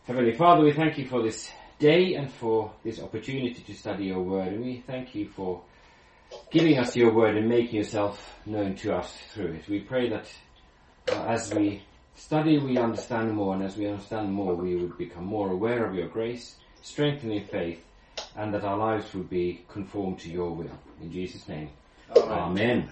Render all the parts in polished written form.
Heavenly Father, we thank you for this day and for this opportunity to study your word. And we thank you for giving us your word and making yourself known to us through it. We pray that as we study, we understand more. And as we understand more, we would become more aware of your grace, strengthened in faith, and that our lives would be conformed to your will. In Jesus' name. Amen.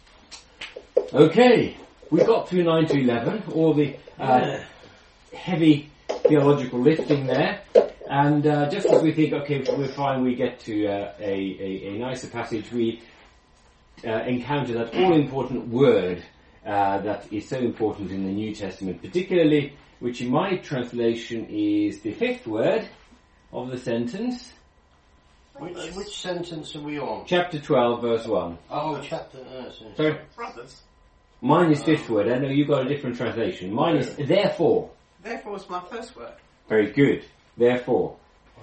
Okay, we got through 9 to 11, all the heavy theological lifting there, and just as we think, okay, we're fine, we get to a nicer passage, we encounter that all-important word that is so important in the New Testament, particularly, which in my translation is the fifth word of the sentence. Which sentence are we on? Chapter 12, verse 1. Oh, chapter... Sorry? Brothers. Mine is fifth word. I know you've got a different translation. Mine is therefore. Therefore is my first word. Very good. Therefore.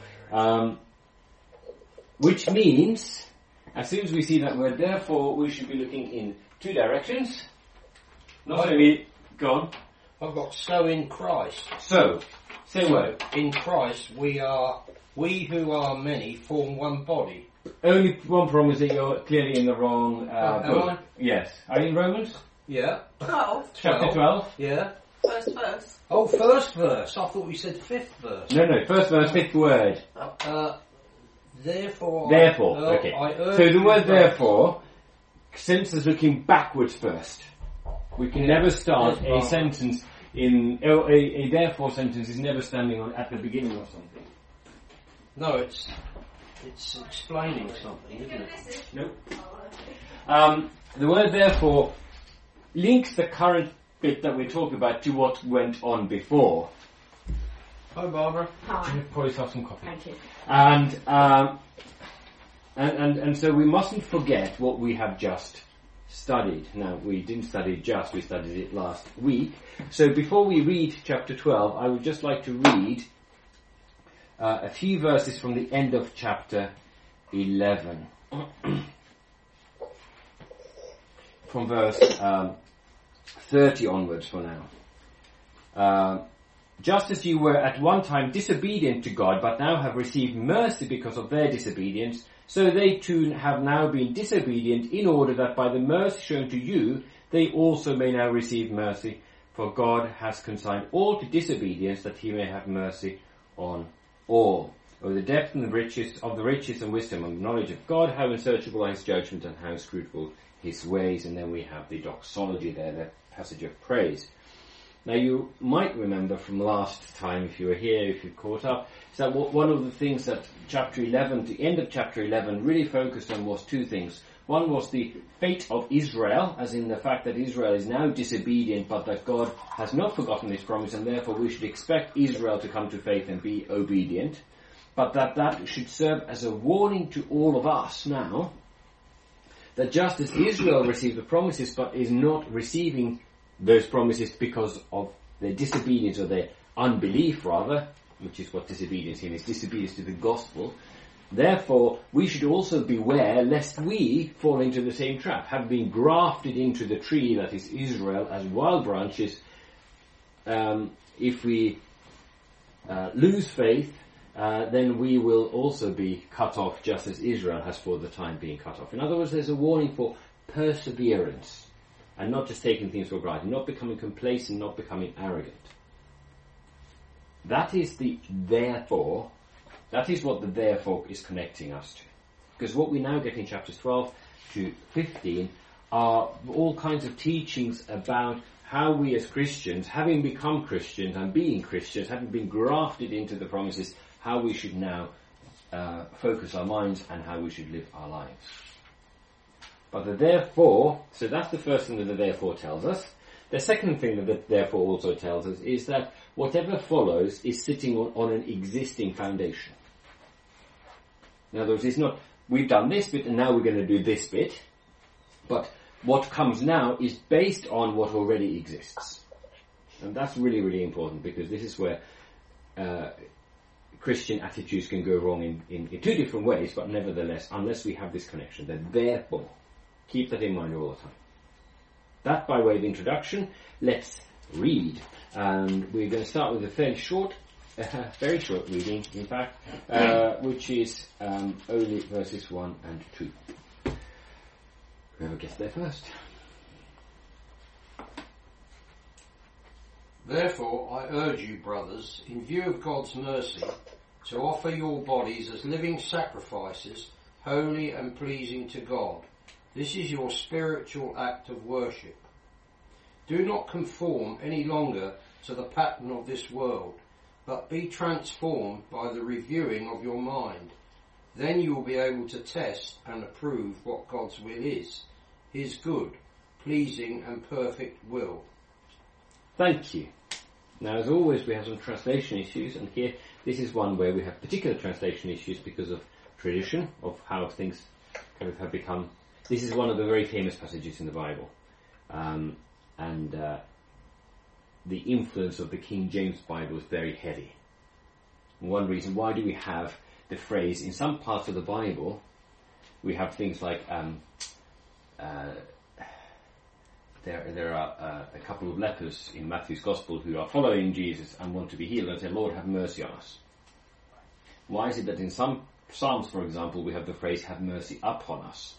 Which means, as soon as we see that word therefore, we should be looking in two directions. Not only... Go on. I've got so in Christ. So, same word. In Christ we who are many form one body. Only one problem is that you're clearly in the wrong book. Yes. Are you in Romans? Yeah. 12. Chapter 12? Yeah. First verse. Oh, first verse. I thought we said fifth verse. No, first verse, fifth word. Therefore. Okay. So the word therefore, since is looking backwards first. We can never start a sentence a therefore sentence is never standing at the beginning of something. No, it's explaining something, isn't it? Nope. The word therefore links the current bit that we're talking about to what went on before. Hi, Barbara. Hi. Pour yourself some coffee. Thank you. And so we mustn't forget what we have just studied. Now, we didn't study it just, we studied it last week. So before we read chapter 12, I would just like to read a few verses from the end of chapter 11. From verse 30 onwards for now. Just as you were at one time disobedient to God, but now have received mercy because of their disobedience, so they too have now been disobedient, in order that by the mercy shown to you, they also may now receive mercy. For God has consigned all to disobedience, that he may have mercy on all. O the depth and the riches and wisdom and knowledge of God, how unsearchable are his judgment and how inscrutable his ways. And then we have the doxology there, the passage of praise. Now you might remember from last time, if you were here, if you caught up, is that one of the things that chapter 11, the end of chapter 11, really focused on was two things. One was the fate of Israel, as in the fact that Israel is now disobedient, but that God has not forgotten his promise, and therefore we should expect Israel to come to faith and be obedient. But that should serve as a warning to all of us now, that just as Israel received the promises, but is not receiving those promises because of their disobedience, or their unbelief rather, which is what disobedience is disobedience to the gospel. Therefore, we should also beware lest we fall into the same trap. Having been grafted into the tree that is Israel as wild branches, if we lose faith, then we will also be cut off just as Israel has for the time been cut off. In other words, there's a warning for perseverance and not just taking things for granted, not becoming complacent, not becoming arrogant. That is the therefore. That is what the therefore is connecting us to. Because what we now get in chapters 12 to 15 are all kinds of teachings about how we as Christians, having become Christians and being Christians, having been grafted into the promises, how we should now focus our minds and how we should live our lives. But the therefore, so that's the first thing that the therefore tells us. The second thing that the therefore also tells us is that whatever follows is sitting on an existing foundation. In other words, it's not, we've done this bit and now we're going to do this bit, but what comes now is based on what already exists. And that's really, really important, because this is where Christian attitudes can go wrong in two different ways, but nevertheless, unless we have this connection, then therefore, keep that in mind all the time. That by way of introduction, let's read. And we're going to start with a fairly short very short reading, in fact, which is only verses 1 and 2. Whoever gets there first. Therefore, I urge you, brothers, in view of God's mercy, to offer your bodies as living sacrifices, holy and pleasing to God. This is your spiritual act of worship. Do not conform any longer to the pattern of this world, but be transformed by the reviewing of your mind. Then you will be able to test and approve what God's will is, his good, pleasing and perfect will. Thank you. Now, as always, we have some translation issues, and here, this is one where we have particular translation issues because of tradition, of how things kind of have become. This is one of the very famous passages in the Bible, and the influence of the King James Bible is very heavy. One reason, why do we have the phrase, in some parts of the Bible, we have things like, there are a couple of lepers in Matthew's Gospel who are following Jesus and want to be healed and say, Lord, have mercy on us. Why is it that in some Psalms, for example, we have the phrase, have mercy upon us?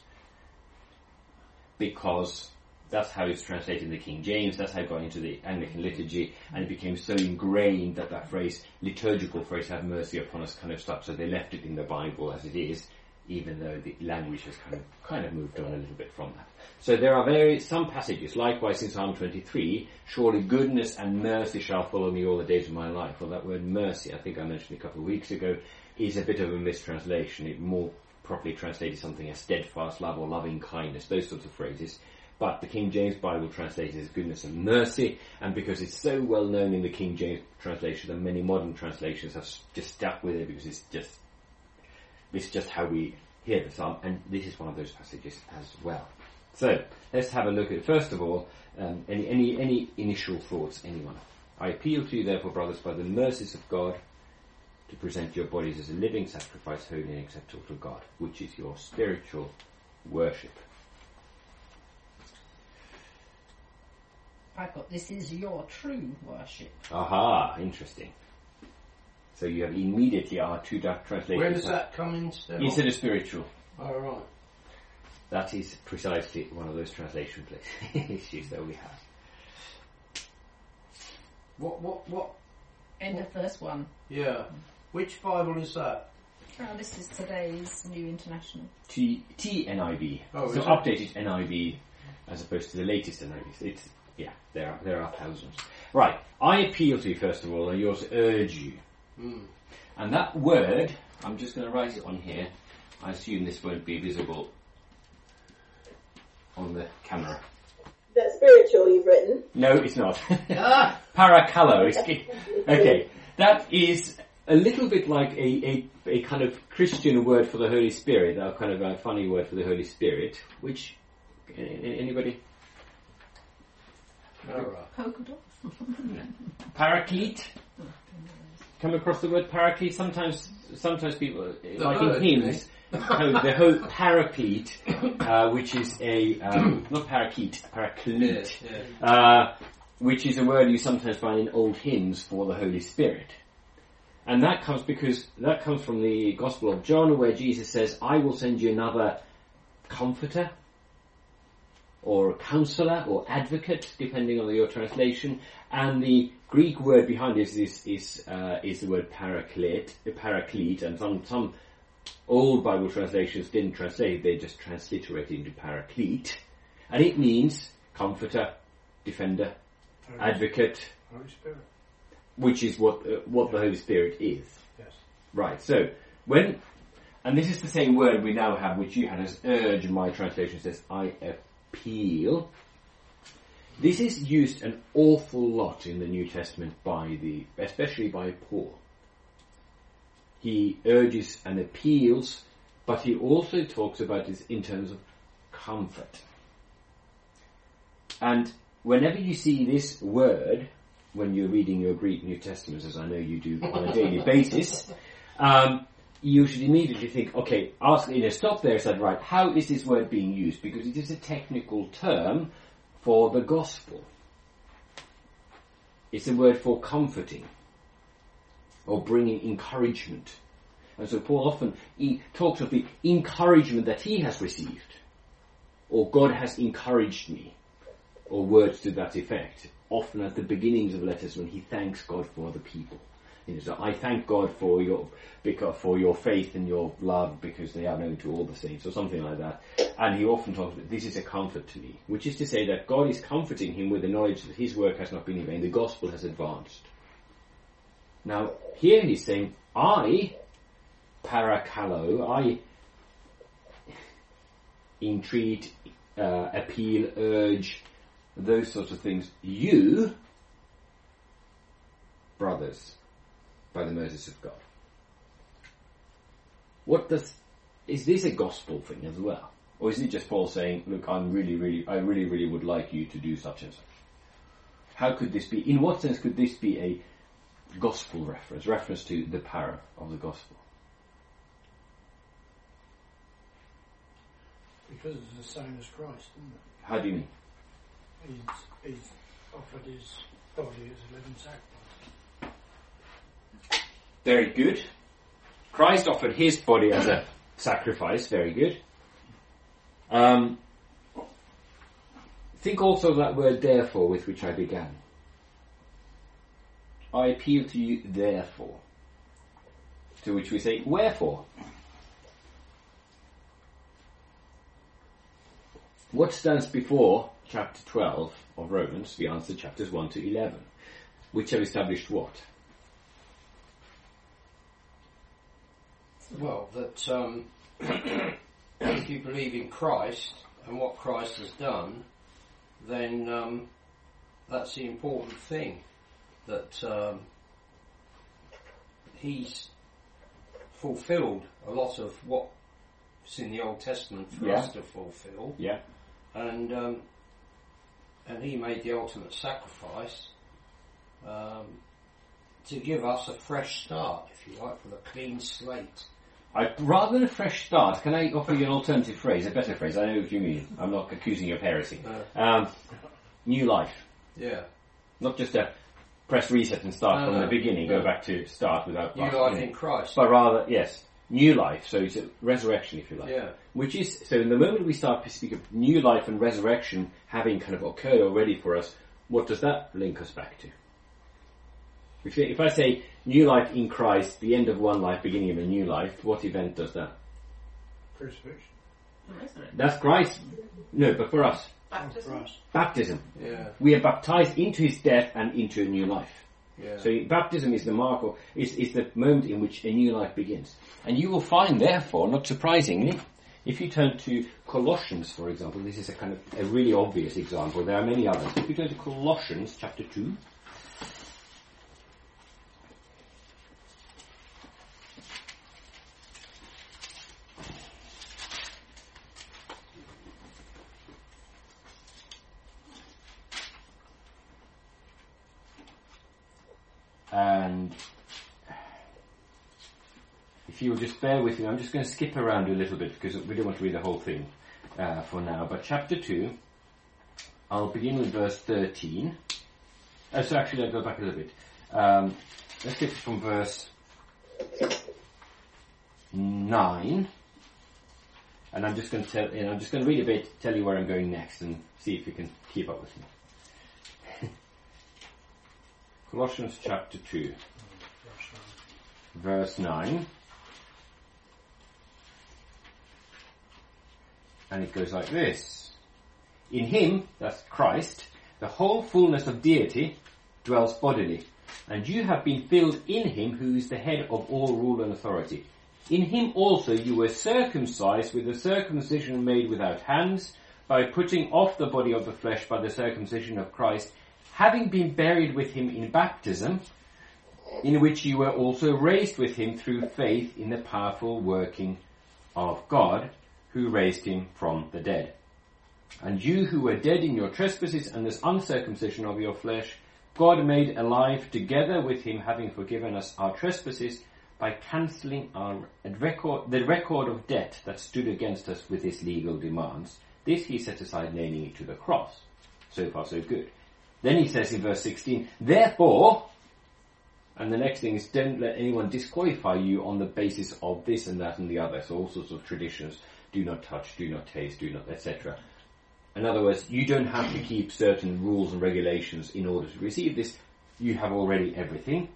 Because that's how it's translated in the King James, that's how it got into the Anglican liturgy, and it became so ingrained that that phrase, liturgical phrase, have mercy upon us, kind of stuck, so they left it in the Bible as it is, even though the language has kind of moved on a little bit from that. So there are some passages, likewise in Psalm 23, surely goodness and mercy shall follow me all the days of my life. Well, that word mercy, I think I mentioned a couple of weeks ago, is a bit of a mistranslation. It more properly translated something as steadfast love or loving kindness, those sorts of phrases. But the King James Bible translates it as goodness and mercy, and because it's so well known in the King James translation, and many modern translations have just stuck with it because it's just how we hear the psalm, and this is one of those passages as well. So let's have a look at, first of all, any initial thoughts, anyone? I appeal to you, therefore, brothers, by the mercies of God, to present your bodies as a living sacrifice, holy and acceptable to God, which is your spiritual worship. I've got, this is your true worship. Aha, interesting. So you have immediately our two translations. Where does that come instead? Instead of spiritual. Oh, right. That is precisely one of those translation issues that we have. What? End of verse 1. Yeah. Which Bible is that? Oh, this is today's New International. TNIB. Oh, so updated NIB as opposed to the latest NIB. There are thousands. Right. I appeal to you, first of all, and yours urge you. And that word, I'm just going to write it on here. I assume this won't be visible on the camera. That's spiritual you've written. No, it's not. Parakalo. Okay, that is a little bit like a kind of Christian word for the Holy Spirit, a kind of a funny word for the Holy Spirit, which, anybody? Polka dot. Paraclete. Come across the word paraclete? Sometimes people, like in hymns, the whole paraclete, which is not parakeet, paraclete, which is a word you sometimes find in old hymns for the Holy Spirit. And that comes from the Gospel of John, where Jesus says, I will send you another comforter, or counselor, or advocate, depending on your translation. And the Greek word behind this is the word paraclete, and some old Bible translations didn't translate, they just transliterated into paraclete, and it means comforter, defender, advocate, Holy Spirit, which is what the Holy Spirit is. Yes. Right. So and this is the same word we now have, which you had as urge. My translation says I appeal. This is used an awful lot in the New Testament especially by Paul. He urges and appeals, but he also talks about this in terms of comfort. And whenever you see this word, when you're reading your Greek New Testaments, as I know you do on a daily basis, you should immediately think, okay, stop there and say, right, how is this word being used? Because it is a technical term for the gospel. It's a word for comforting. or bringing encouragement. And so Paul often he talks of the encouragement that he has received, or God has encouraged me, or words to that effect, often at the beginnings of letters when he thanks God for other people. So I thank God for your faith and your love because they are known to all the saints, or something like that. And he often talks about this is a comfort to me, which is to say that God is comforting him with the knowledge that his work has not been in vain. The gospel has advanced. Now, here he's saying, I, parakalo, I entreat, appeal, urge, those sorts of things. You, brothers, by the mercies of God. Is this a gospel thing as well? Or is it just Paul saying, look, I really would like you to do such and such? How could this be, in what sense could this be a gospel reference to the power of the gospel? Because it's the same as Christ, isn't it? How do you mean? He's offered his body as a living sacrifice. Very good. Christ offered his body as a sacrifice. Very good. Think also of that word therefore with which I began. I appeal to you therefore. To which we say wherefore. What stands before chapter 12 of Romans? We answer chapters 1 to 11. Which have established what? Well, that if you believe in Christ and what Christ has done, then that's the important thing. That he's fulfilled a lot of what's in the Old Testament for us to fulfill. Yeah. And he made the ultimate sacrifice to give us a fresh start, if you like, with a clean slate. Rather than a fresh start, can I offer you an alternative phrase, a better phrase? I know what you mean. I'm not accusing you of heresy. New life. Yeah. Not just a press reset and start from the beginning, go back to start without... New life in Christ. But rather, yes, new life. So it's a resurrection, if you like. Yeah. Which is, so in the moment we start to speak of new life and resurrection having kind of occurred already for us, what does that link us back to? If I say new life in Christ, the end of one life, beginning of a new life, what event does that? Crucifixion. That's Christ. No, but for us. Baptism. Baptism. Yeah. We are baptized into his death and into a new life. Yeah. So baptism is the mark, or is the moment in which a new life begins. And you will find, therefore, not surprisingly, if you turn to Colossians, for example, this is a kind of a really obvious example. There are many others. If you turn to Colossians chapter 2, and if you will just bear with me, I'm just going to skip around a little bit because we don't want to read the whole thing for now. But chapter 2, I'll begin with verse 13. So actually, I'll go back a little bit. Let's get from verse 9, and I'm just going to read a bit, tell you where I'm going next, and see if you can keep up with me. Colossians chapter 2, verse 9. And it goes like this. In him, that's Christ, the whole fullness of deity dwells bodily, and you have been filled in him who is the head of all rule and authority. In him also you were circumcised with a circumcision made without hands, by putting off the body of the flesh by the circumcision of Christ, having been buried with him in baptism, in which you were also raised with him through faith in the powerful working of God, who raised him from the dead. And you who were dead in your trespasses and the uncircumcision of your flesh, God made alive together with him, having forgiven us our trespasses, by cancelling the record of debt that stood against us with its legal demands. This he set aside, nailing it to the cross. So far so good. Then he says in verse 16, therefore, And the next thing is, don't let anyone disqualify you on the basis of this and that and the other. So all sorts of traditions, do not touch, do not taste, do not, etc. In other words, you don't have to keep certain rules and regulations in order to receive this. You have already everything.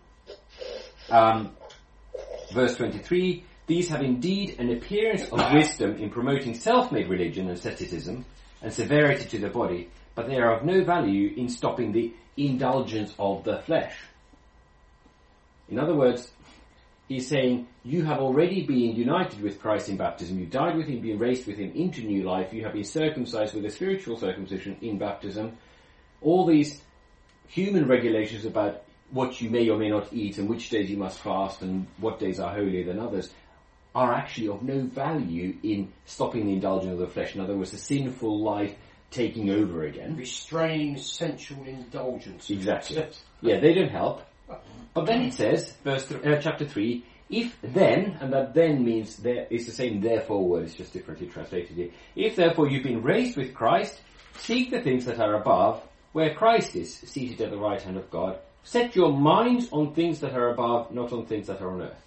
Verse 23, these have indeed an appearance of wisdom in promoting self-made religion and asceticism and severity to the body, but they are of no value in stopping the indulgence of the flesh. In other words, he's saying, you have already been united with Christ in baptism, you died with him, been raised with him into new life, you have been circumcised with a spiritual circumcision in baptism. All these human regulations about what you may or may not eat and which days you must fast and what days are holier than others are actually of no value in stopping the indulgence of the flesh. In other words, the sinful life taking over again. Restraining sensual indulgence. Exactly. Yeah, they don't help. But then it says, chapter 3, if then, and that then means there is the same therefore word, it's just differently translated here. If therefore you've been raised with Christ, seek the things that are above, where Christ is, seated at the right hand of God. Set your minds on things that are above, not on things that are on earth.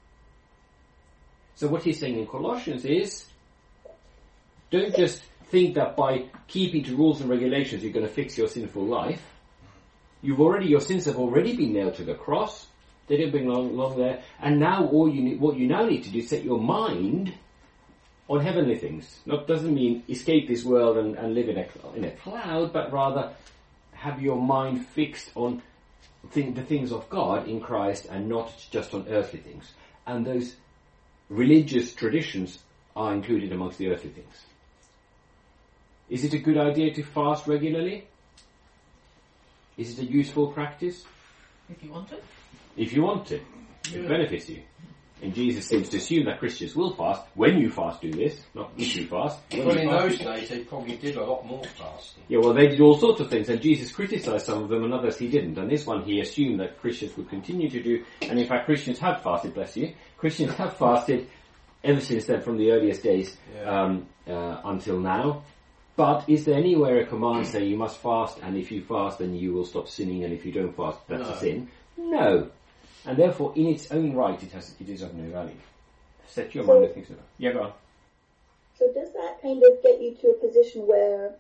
So what he's saying in Colossians is, don't just think that by keeping to rules and regulations you're going to fix your sinful life. Your sins have already been nailed to the cross. They don't belong there. And now what you now need to do is set your mind on heavenly things. That doesn't mean escape this world and live in a cloud, but rather have your mind fixed on the things of God in Christ and not just on earthly things. And those religious traditions are included amongst the earthly things. Is it a good idea to fast regularly? Is it a useful practice? If you want to. If you want to. It benefits you. And Jesus seems to assume that Christians will fast. When you fast, do this. Not if you fast. Well, in those days, they probably did a lot more fasting. Yeah, well, they did all sorts of things, and Jesus criticised some of them, and others he didn't. And this one he assumed that Christians would continue to do. And in fact, Christians have fasted, bless you. Christians have fasted ever since then, from the earliest days until now. But is there anywhere a command saying you must fast, and if you fast then you will stop sinning, and if you don't fast that's a sin? No. And therefore in its own right it is of no value. Set your mind on things about. Yeah, go on. So does that kind of get you to a position where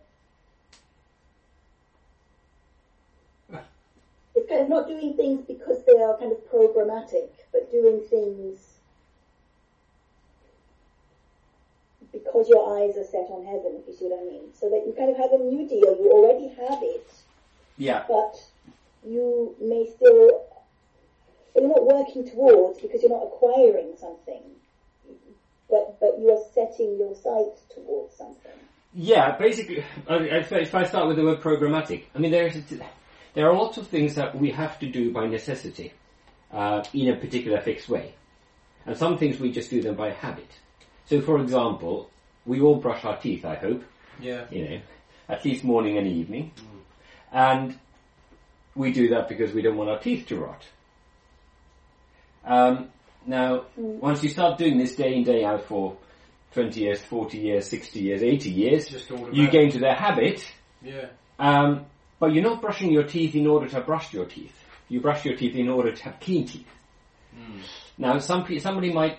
it's kind of not doing things because they are kind of programmatic, but doing things because your eyes are set on heaven, if you see what I mean. So that you kind of have a new deal, you already have it. Yeah. But you may still, you're not working towards because you're not acquiring something. But you are setting your sights towards something. Yeah, basically, if I start with the word programmatic, I mean, there are lots of things that we have to do by necessity, in a particular fixed way. And some things we just do them by habit. So, for example, we all brush our teeth, I hope. Yeah. At least morning and evening. And we do that because we don't want our teeth to rot. Now, once you start doing this day in, day out for 20 years, 40 years, 60 years, 80 years, you get into the habit. Yeah. But you're not brushing your teeth in order to have brushed your teeth. You brush your teeth in order to have clean teeth. Now, somebody might,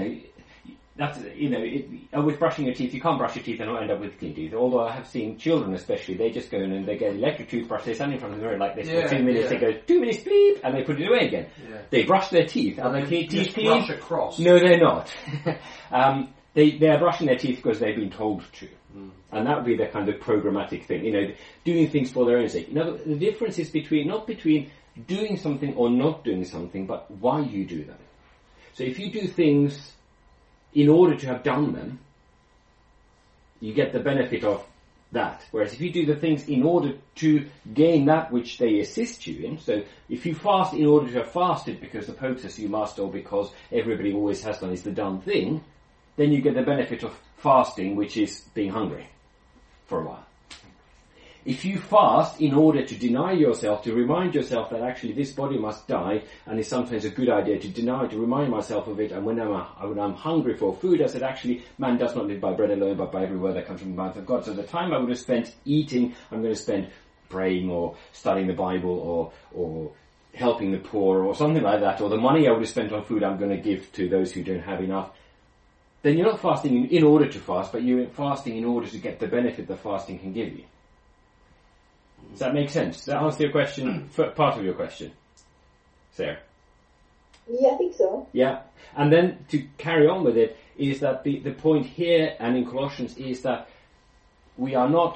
with brushing your teeth, you can't brush your teeth and not end up with clean teeth. Although I have seen children especially, they just go in and they get an electric toothbrush, they stand in front of the mirror like this for 2 minutes, they go, 2 minutes, bleep, and they put it away again. Yeah. They brush their teeth. Are their teeth clean? Brush across. No, they're not. They are brushing their teeth because they've been told to. And that would be the kind of programmatic thing, doing things for their own sake. Now, the difference is not between doing something or not doing something, but why you do them. So if you do things in order to have done them, you get the benefit of that. Whereas if you do the things in order to gain that which they assist you in, so if you fast in order to have fasted because the Pope says you must, or because everybody always has done, is the done thing, then you get the benefit of fasting, which is being hungry for a while. If you fast in order to deny yourself, to remind yourself that actually this body must die, and it's sometimes a good idea to remind myself of it, and when I'm hungry for food, I said actually man does not live by bread alone, but by every word that comes from the mouth of God. So the time I would have spent eating, I'm going to spend praying or studying the Bible or helping the poor or something like that, or the money I would have spent on food I'm going to give to those who don't have enough, then you're not fasting in order to fast, but you're fasting in order to get the benefit that fasting can give you. Does that make sense? Does that answer your question, part of your question, Sarah? Yeah, I think so. Yeah. And then to carry on with it is that the point here and in Colossians is that we are not,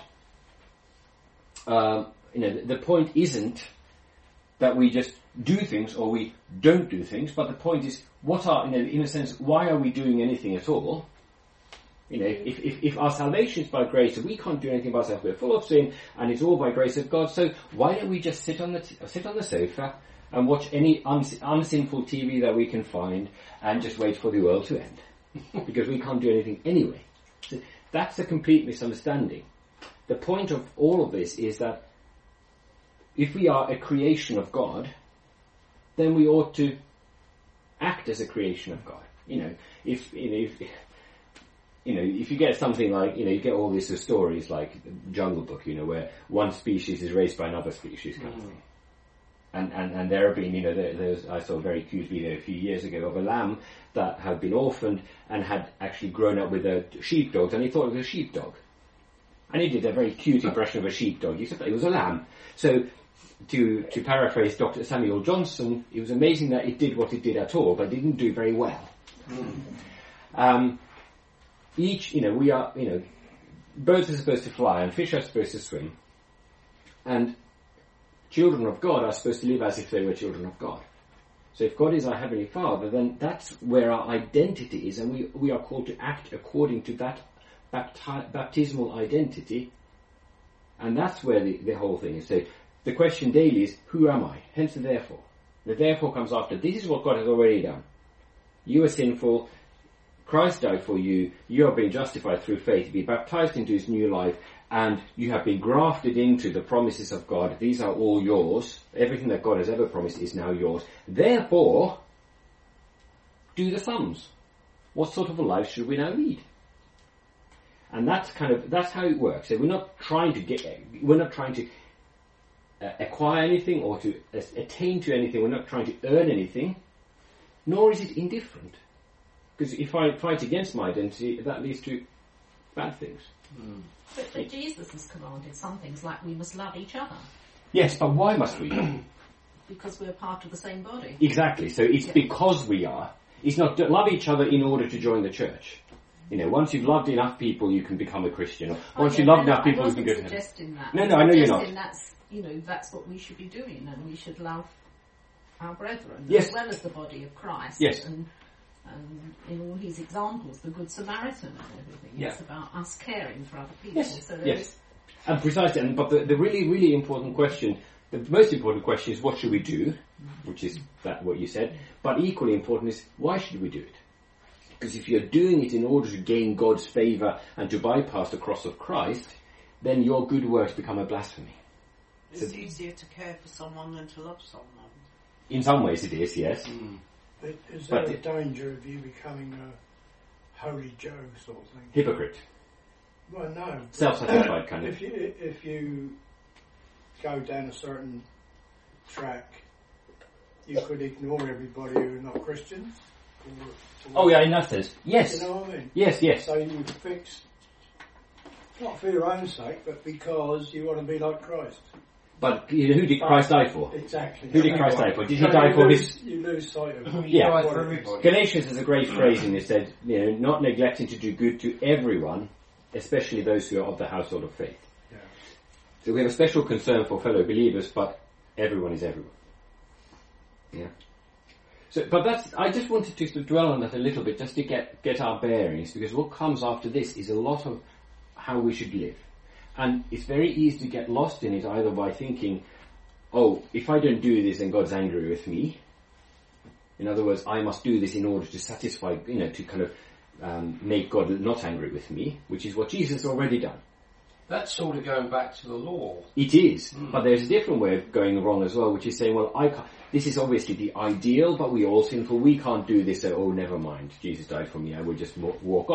the point isn't that we just do things or we don't do things, but the point is in a sense, why are we doing anything at all? If our salvation is by grace and we can't do anything by ourselves, we're full of sin and it's all by grace of God, so why don't we just sit on the sofa and watch any unsinful TV that we can find and just wait for the world to end? Because we can't do anything anyway. So that's a complete misunderstanding. The point of all of this is that if we are a creation of God, then we ought to act as a creation of God. If you get something like, you get all these stories like Jungle Book, where one species is raised by another species kind of thing. And there have been, I saw a very cute video a few years ago of a lamb that had been orphaned and had actually grown up with a sheepdog, and he thought it was a sheepdog. And he did a very cute impression of a sheepdog. He said it was a lamb. So, to paraphrase Dr. Samuel Johnson, it was amazing that it did what it did at all, but it didn't do very well. We are, birds are supposed to fly and fish are supposed to swim. And children of God are supposed to live as if they were children of God. So if God is our Heavenly Father, then that's where our identity is, and we are called to act according to that baptismal identity, and that's where the whole thing is. So the question daily is, who am I? Hence the therefore. The therefore comes after. This is what God has already done. You are sinful. Christ died for you. You are being justified through faith. Be baptized into His new life. And you have been grafted into the promises of God. These are all yours. Everything that God has ever promised is now yours. Therefore, do the sums. What sort of a life should we now lead? And that's how it works. So we're not trying to acquire anything or to attain to anything. We're not trying to earn anything. Nor is it indifferent. Because if I fight against my identity, that leads to bad things. But Jesus has commanded some things like we must love each other. Yes, but why must we? Because we're part of the same body. Exactly. So it's because we are. It's not love each other in order to join the church. Once you've loved enough people, you can become a Christian. Or once you've loved enough people, you can go to heaven. I wasn't suggesting that. No, I know you're not. That's what we should be doing, and we should love our brethren yes. as well as the body of Christ. Yes. And in all his examples, the Good Samaritan and everything, it's about us caring for other people. Yes, So yes. And precisely, but the really, really important question, the most important question is what should we do, which is what you said, but equally important is why should we do it? Because if you're doing it in order to gain God's favour and to bypass the cross of Christ, then your good works become a blasphemy. It's easier to care for someone than to love someone. In some ways it is, yes. Is there a danger of you becoming a holy Joe sort of thing? Hypocrite. Well, no. Self-satisfied kind of. If you go down a certain track, you could ignore everybody who are not Christians. Oh yeah, in that sense. Yes. You know what I mean? Yes. So you would fix, not for your own sake, but because you want to be like Christ. But who did Christ die for? Exactly. Who did Christ die for? Did he die for his... You lose sight of it. Yeah. For everybody. Galatians has a great phrase in it, said, not neglecting to do good to everyone, especially those who are of the household of faith. Yeah. So we have a special concern for fellow believers, but everyone is everyone. Yeah. So, but I just wanted to dwell on that a little bit, just to get our bearings, because what comes after this is a lot of how we should live. And it's very easy to get lost in it, either by thinking, if I don't do this, then God's angry with me. In other words, I must do this in order to satisfy, to kind of make God not angry with me, which is what Jesus has already done. That's sort of going back to the law. It is, but there's a different way of going wrong as well, which is saying, this is obviously the ideal, but we're all sinful, we can't do this, so, never mind, Jesus died for me, I will just walk off.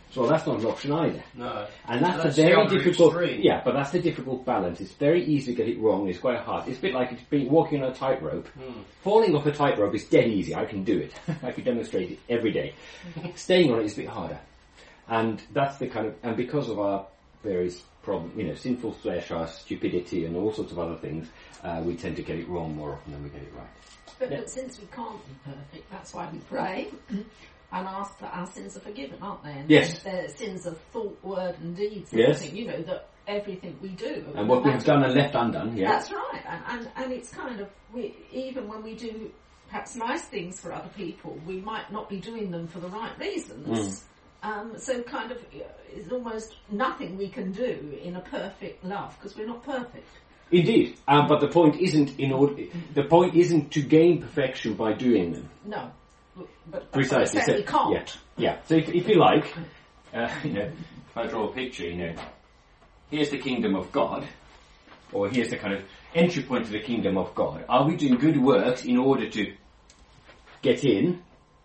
So that's not an option either. No. And that's That's a very the other difficult, extreme. yeah, but that's the difficult balance. It's very easy to get it wrong. It's quite hard. It's a bit like walking on a tightrope. Falling off a tightrope is dead easy. I can do it. I can demonstrate it every day. Staying on it is a bit harder. And that's the kind of, and because of our various problems, sinful flesh, our stupidity and all sorts of other things, we tend to get it wrong more often than we get it right. But since we can't be perfect, that's why we pray and ask that our sins are forgiven, aren't they? And Yes. they're sins of thought, word and deeds. Yes. Everything, that everything we do. And what we have done and left undone, yeah. That's right. And it's kind of, even when we do perhaps nice things for other people, we might not be doing them for the right reasons. So kind of, it's almost nothing we can do in a perfect love, because we're not perfect. Indeed, but the point isn't the point isn't to gain perfection by doing them. No, but Precisely. So we can't. Yeah. So if you like, if I draw a picture, here's the kingdom of God, or here's the kind of entry point to the kingdom of God. Are we doing good works in order to get in,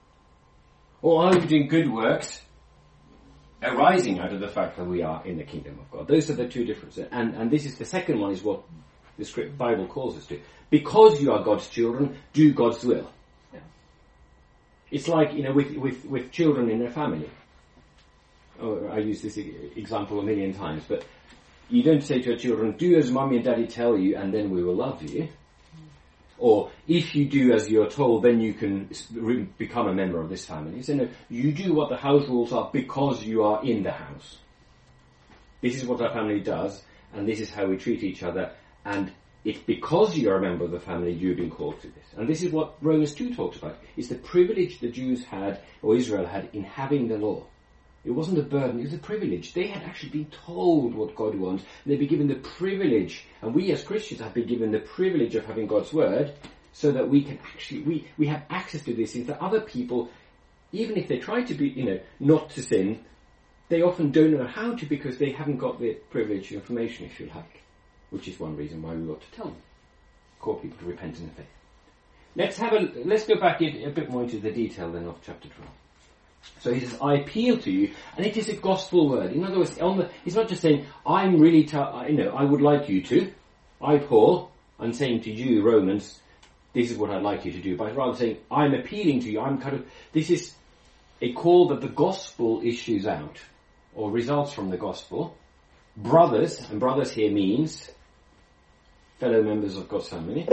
or are we doing good works arising out of the fact that we are in the kingdom of God? Those are the two differences. And this is the second one, is what the Bible calls us to. Because you are God's children, do God's will. Yeah. It's like, with children in their family. I use this example a million times, but you don't say to your children, do as mommy and daddy tell you and then we will love you. Or, if you do as you're told, then you can become a member of this family. So no, you do what the house rules are because you are in the house. This is what our family does, and this is how we treat each other, and it's because you're a member of the family you've been called to this. And this is what Romans 2 talks about. It's the privilege the Jews had, or Israel had, in having the law. It wasn't a burden, it was a privilege. They had actually been told what God wants, and they'd been given the privilege, and we as Christians have been given the privilege of having God's word, so that we can actually, we have access to these things that other people, even if they try to be, not to sin, they often don't know how to, because they haven't got the privileged information, if you like, which is one reason why we ought to tell them, call people to repentance and faith. Let's go back a bit more into the detail then of chapter 12. So he says, I appeal to you, and it is a gospel word. In other words, it's not just saying, I'm really, I would like you to. I, Paul, I'm saying to you, Romans, this is what I'd like you to do. But rather saying, I'm appealing to you. This is a call that the gospel issues out, or results from the gospel. Brothers, and brothers here means fellow members of God's family.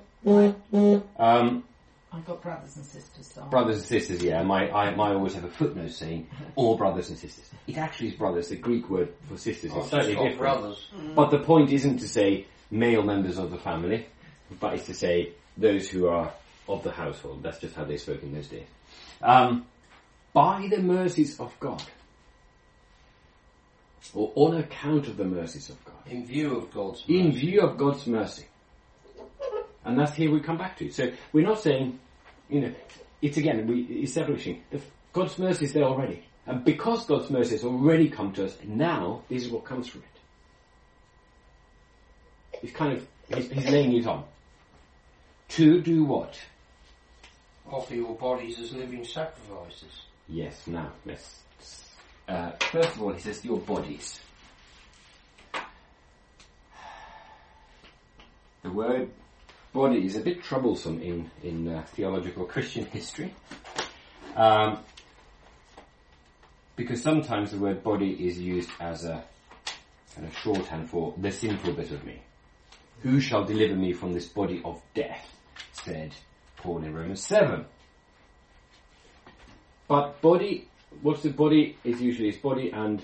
I've got brothers and sisters. So brothers and sisters, yeah. I always have a footnote saying all brothers and sisters. It actually is brothers. The Greek word for sisters is slightly different. Brothers. But the point isn't to say male members of the family, but it's to say those who are of the household. That's just how they spoke in those days. By the mercies of God, or on account of the mercies of God. In view of God's mercy. In view of God's mercy. And that's here we come back to. So we're not saying, it's again, establishing God's mercy is there already. And because God's mercy has already come to us, now this is what comes from it. He's laying it on. To do what? Offer your bodies as living sacrifices. Yes, now, let's... first of all, he says your bodies. The word body is a bit troublesome in theological Christian history. Because sometimes the word body is used as a kind of shorthand for the sinful bit of me. Who shall deliver me from this body of death? Said Paul in Romans 7. But body, what's the body? Is usually it's body and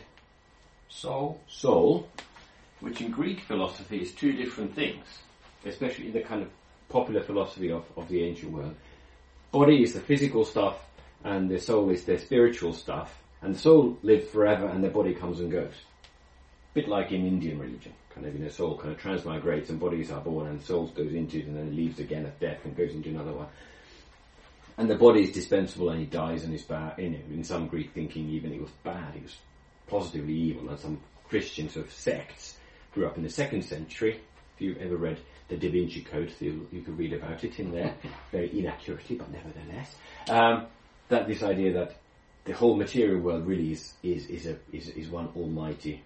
soul, which in Greek philosophy is two different things, especially in the kind of popular philosophy of the ancient world. Body is the physical stuff, and the soul is the spiritual stuff, and the soul lives forever and the body comes and goes. A bit like in Indian religion, soul kind of transmigrates and bodies are born and souls goes into it and then leaves again at death and goes into another one. And the body is dispensable and he dies and is bad. In some Greek thinking even he was bad, he was positively evil, and some Christians of sects grew up in the 2nd century. If you've ever read the Da Vinci Code, you could read about it in there, very inaccurately, but nevertheless. That this idea that the whole material world really is one almighty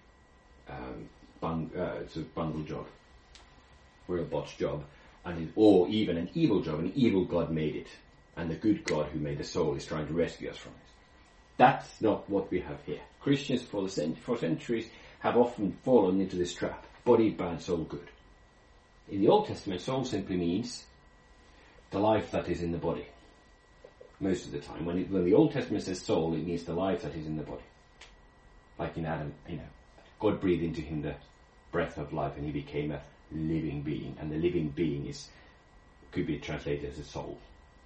sort of bungle job, real botched job, or even an evil job. An evil God made it, and the good God who made the soul is trying to rescue us from it. That's not what we have here. Christians for centuries have often fallen into this trap: body bad, soul good. In the Old Testament, soul simply means the life that is in the body. Most of the time, when the Old Testament says soul, it means the life that is in the body. Like in Adam, God breathed into him the breath of life, and he became a living being. And the living being could be translated as a soul.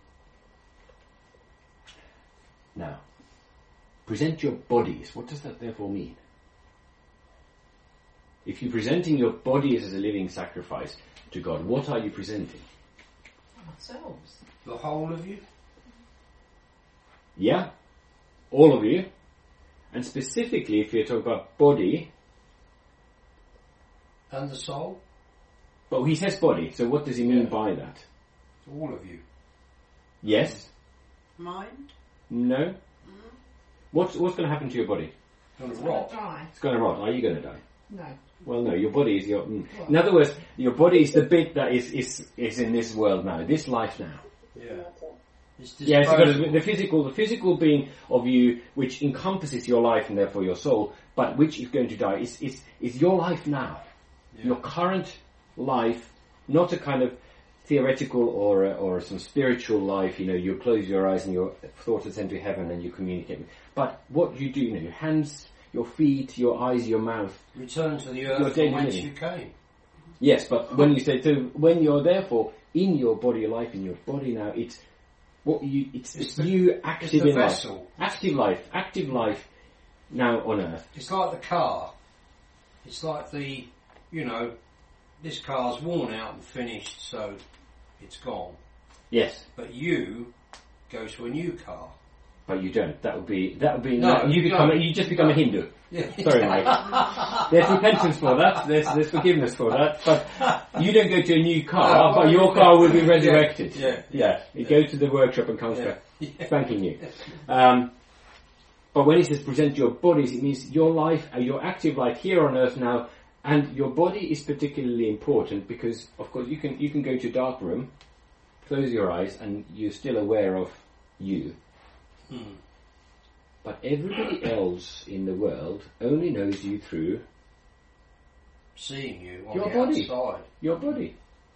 Now, present your bodies. What does that therefore mean? If you're presenting your bodies as a living sacrifice to God, what are you presenting? Ourselves. The whole of you? Yeah, all of you. And specifically, if you're talking about body... And the soul? Well, he says body, so what does he mean by that? All of you. Yes? Mind? No? What's going to happen to your body? It's going to It's gonna rot. die. It's going to rot. Are you going to die? No. Well, no, your body is your... In other words, your body is the bit that is in this world now, this life now. Yeah. It's Yes, disposable. the physical being of you, which encompasses your life and therefore your soul, but which is going to die, is your life now. Yeah. Your current life, not a kind of theoretical or some spiritual life, you close your eyes and your thoughts are sent to heaven and you communicate. But what you do, your hands, your feet, your eyes, your mouth. Return to the Your earth daily from whence living. you came. Yes, but when you say, so when you're therefore in your body, life in your body now, it's you active it's the in life. vessel. Active life now on earth. It's like the car. It's like this car's worn out and finished, so it's gone. Yes, But you go to a new car. but you don't. That would be No, you just become a Hindu. Yeah. Sorry, Mike. There's repentance for that. There's forgiveness for that. But you don't go to a new car, but your car will be resurrected. Yeah. It goes to the workshop and comes back spanking new. But when he says present your bodies, it means your life, your active life here on earth now, and your body is particularly important because, of course, you can go to a dark room, close your eyes, and you're still aware of you. But everybody else in the world only knows you through Seeing you on your the body. outside. Your body.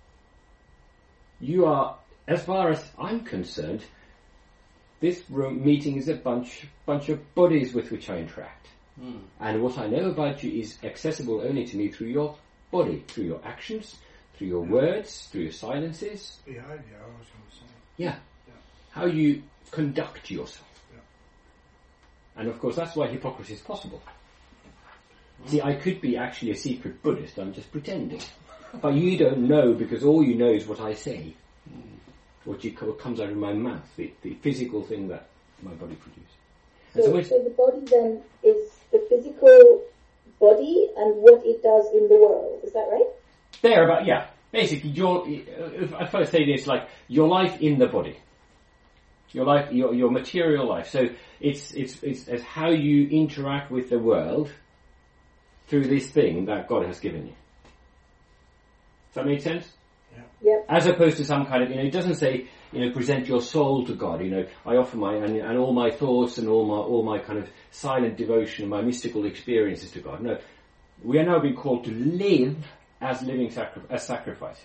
You are, as far as I'm concerned, this meeting is a bunch of bodies with which I interact. And what I know about you is accessible only to me through your body, through your actions, through your words, through your silences. Behavior, I was going to say. Yeah. How you conduct yourself. And of course that's why hypocrisy is possible. See, I could be actually a secret Buddhist, I'm just pretending. But you don't know because all you know is what I say. What comes out of my mouth, the physical thing that my body produces. So the body then is the physical body and what it does in the world, is that right? Yeah. Basically, if I say this, like your life in the body. Your life, your material life. So it's how you interact with the world through this thing that God has given you. Does that make sense? Yeah. As opposed to some kind of, it doesn't say, present your soul to God. I offer my and all my thoughts and all my kind of silent devotion and my mystical experiences to God. No, we are now being called to live as living sacrifices.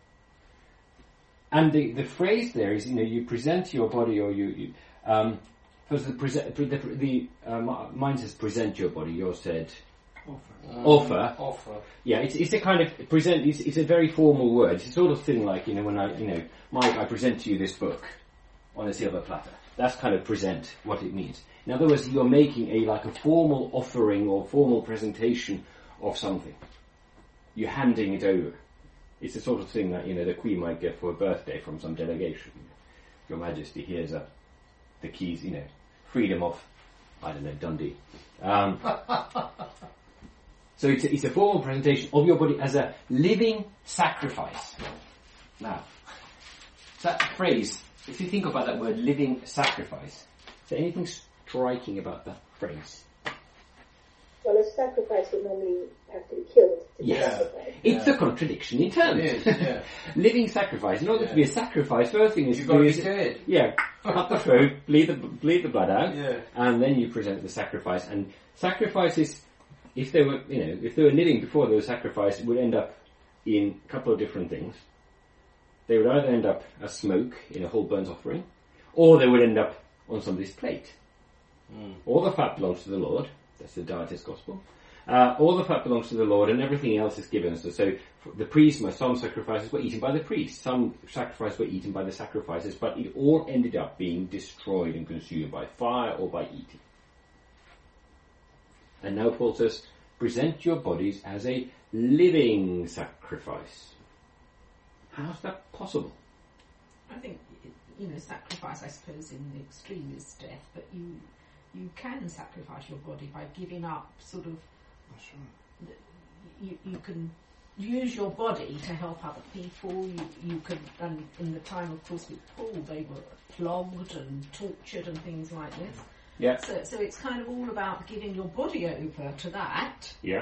And the phrase there is, you present your body, or first mine says present your body. Yours said offer. Yeah, it's a kind of present. It's a very formal word. It's the sort of thing like when Mike, I present to you this book on a silver platter. That's kind of present what it means. In other words, you're making a formal offering or formal presentation of something. You're handing it over. It's the sort of thing that the Queen might get for a birthday from some delegation. Your Majesty, here's the keys. Freedom of, I don't know, Dundee. So it's a formal presentation of your body as a living sacrifice. Now, that phrase, if you think about that word living sacrifice, is there anything striking about that phrase? Well, a sacrifice would normally have to be killed to be Yes. sacrificed. It's a contradiction in terms. It is, yeah. Living sacrifice. In order to be a sacrifice, first thing is You've to got do to is be dead. yeah, cut the throat, bleed the blood out, Yeah. and then you present the sacrifice. And sacrifices, if they were living before they were sacrificed, would end up in a couple of different things. They would either end up as smoke in a whole burnt offering, or they would end up on somebody's plate. All the fat belongs to the Lord. That's the Dietist Gospel. All the fat belongs to the Lord, and everything else is given. So the priest, some sacrifices were eaten by the priest, some sacrifices were eaten by the sacrifices, but it all ended up being destroyed and consumed by fire or by eating. And now Paul says, present your bodies as a living sacrifice. How's that possible? I think, sacrifice, I suppose, in the extreme is death, but you can sacrifice your body by giving up sort of, That's right. you can use your body to help other people. You can, and in the time, of course, with Paul, they were flogged and tortured and things like this. Yeah. So it's kind of all about giving your body over to that. Yeah.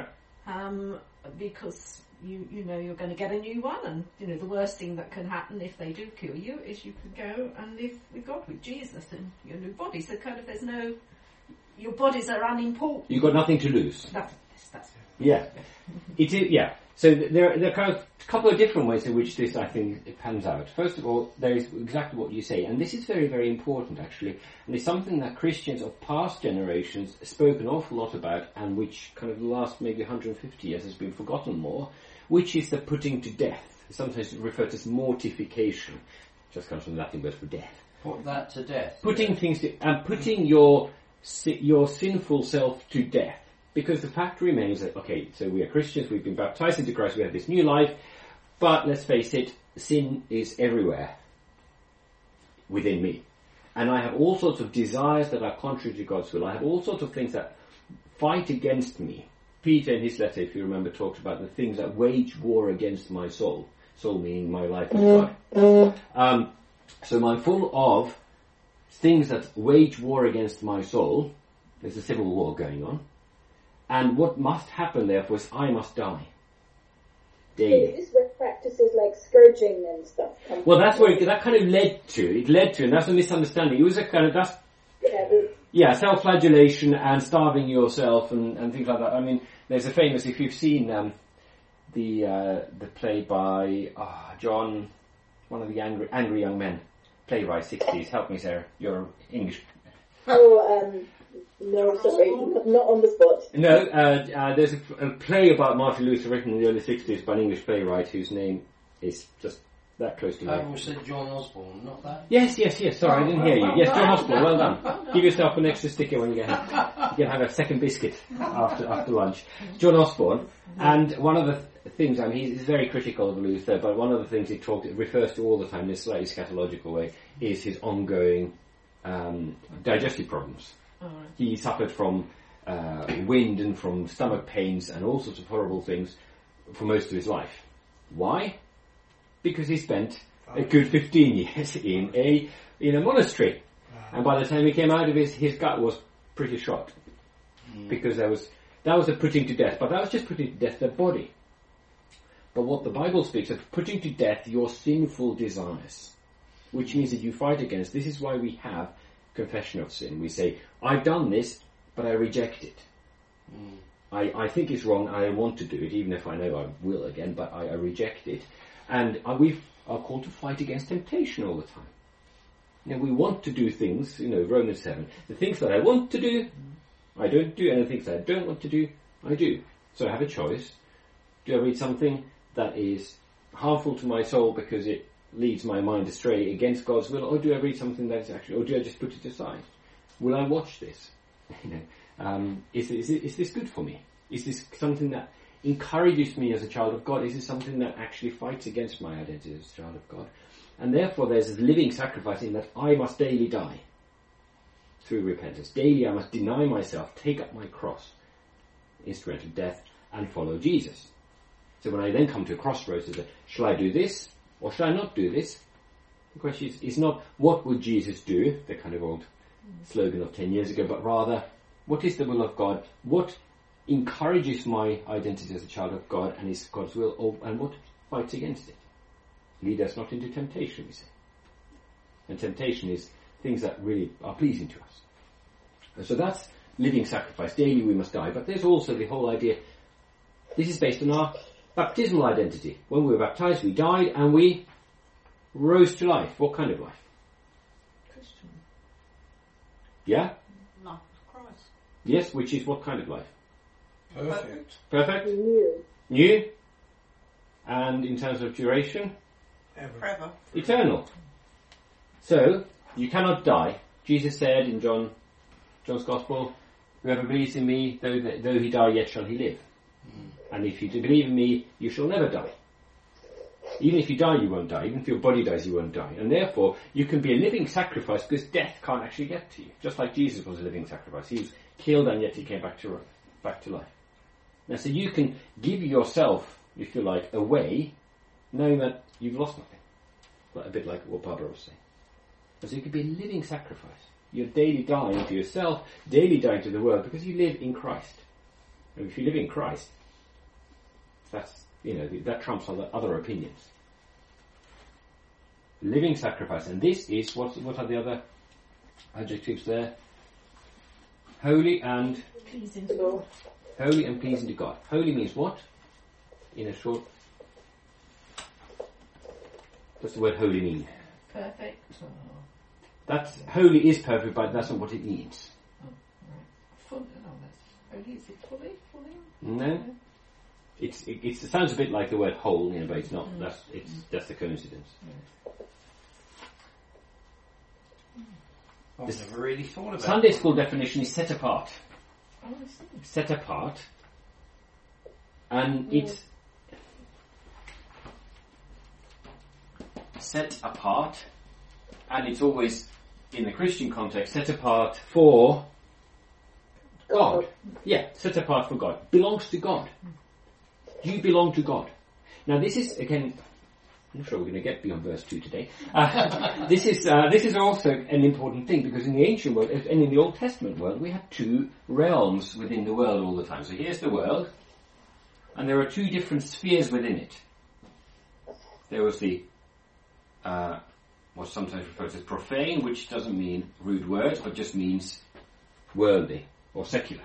Because you know you're going to get a new one, and the worst thing that can happen if they do kill you is you can go and live with God, with Jesus, in your new body. So kind of your bodies are unimportant. You've got nothing to lose. That's Yeah. It is, yeah. So there are kind of a couple of different ways in which this, I think, it pans out. First of all, there is exactly what you say, and this is very, very important, actually, and it's something that Christians of past generations spoke an awful lot about, and which kind of the last maybe 150 years has been forgotten more, which is the putting to death. Sometimes referred to as mortification. Just comes from the Latin word for death. Put that to death. Putting things to, and putting your sinful self to death. Because the fact remains that, okay, so we are Christians, we've been baptized into Christ, we have this new life, but let's face it, sin is everywhere within me. And I have all sorts of desires that are contrary to God's will. I have all sorts of things that fight against me. Peter, in his letter, if you remember, talked about the things that wage war against my soul. Soul meaning my life with God. So I'm full of things that wage war against my soul. There's a civil war going on. And what must happen, therefore, is I must die. Daily. Is this where practices like scourging and stuff come Well, from? that's where that kind of led to. It led to, and that's a misunderstanding. It was a kind of, self-flagellation and starving yourself and things like that. I mean, there's a famous, if you've seen the play by John, one of the angry young men, playwright, 60s. Help me, Sarah. You're English. No, sorry, not on the spot. No, there's a play about Martin Luther written in the early 60s by an English playwright whose name is just that close to me. I almost said John Osborne, not that. Yes. Sorry, I didn't hear you. Yes, John Osborne. Well done. Give yourself an extra sticker when you get home. You can have a second biscuit after lunch. John Osborne, and one of the things, he's very critical of Luther, but one of the things he refers to all the time in a slightly scatological way is his ongoing digestive problems. He suffered from wind and from stomach pains and all sorts of horrible things for most of his life. Why? Because he spent a good 15 years in a monastery, and by the time he came out of his gut was pretty shot, because that was a putting to death, but that was just putting to death the body. But what the Bible speaks of, putting to death your sinful desires, which means that you fight against. This is why we have confession of sin. We say, I've done this, but I reject it. I think it's wrong, I want to do it, even if I know I will again, but I reject it. And we are called to fight against temptation all the time. We want to do things, Romans 7. The things that I want to do, I don't do, and the things that I don't want to do, I do. So I have a choice. Do I read something that is harmful to my soul because it leads my mind astray against God's will, or do I read something that is actually, or do I just put it aside? Will I watch this? Is this good for me? Is this something that encourages me as a child of God? Is this something that actually fights against my identity as a child of God? And therefore there's this living sacrifice in that I must daily die through repentance. Daily I must deny myself, take up my cross, instrument of death, and follow Jesus. So when I then come to a crossroads, shall I do this? Or shall I not do this? The question is not what would Jesus do, the kind of old slogan of 10 years ago, but rather, what is the will of God? What encourages my identity as a child of God and is God's will, and what fights against it? Lead us not into temptation, we say. And temptation is things that really are pleasing to us. And so that's living sacrifice. Daily we must die. But there's also the whole idea, this is based on our baptismal identity. When we were baptized, we died and we rose to life. What kind of life? Christian. Yeah? Life of Christ. Yes, which is what kind of life? Perfect. Perfect? New. New? And in terms of duration? Ever. Forever. Eternal. So, you cannot die. Jesus said in John's Gospel, whoever believes in me, though he die, yet shall he live. And if you do believe in me, you shall never die. Even if you die, you won't die. Even if your body dies, you won't die. And therefore, you can be a living sacrifice because death can't actually get to you. Just like Jesus was a living sacrifice. He was killed and yet he came back to life. Now, so you can give yourself, if you like, away, knowing that you've lost nothing. A bit like what Barbara was saying. So you can be a living sacrifice. You're daily dying to yourself, daily dying to the world, because you live in Christ. And if you live in Christ, that's, that trumps other opinions. Living sacrifice. And this is, what are the other adjectives there? Holy and Pleasing to God. holy and pleasing to God. Holy means what? In a short, what's the word holy mean? Perfect. That's holy is perfect, but that's not what it means. Full, no, that's holy. Is it fully? No, it sounds a bit like the word whole, but it's not. That's the coincidence. I've never really thought about Sunday school definition is set apart. Oh, I see. Set apart, and it's set apart, and it's always in the Christian context set apart for God. Yeah, set apart for God. Belongs to God. You belong to God. Now this is, again, I'm not sure we're going to get beyond verse 2 today. This is also an important thing, because in the ancient world, and in the Old Testament world, we had two realms within the world all the time. So here's the world, and there are two different spheres within it. There was the what's sometimes referred to as profane, which doesn't mean rude words, but just means worldly or secular.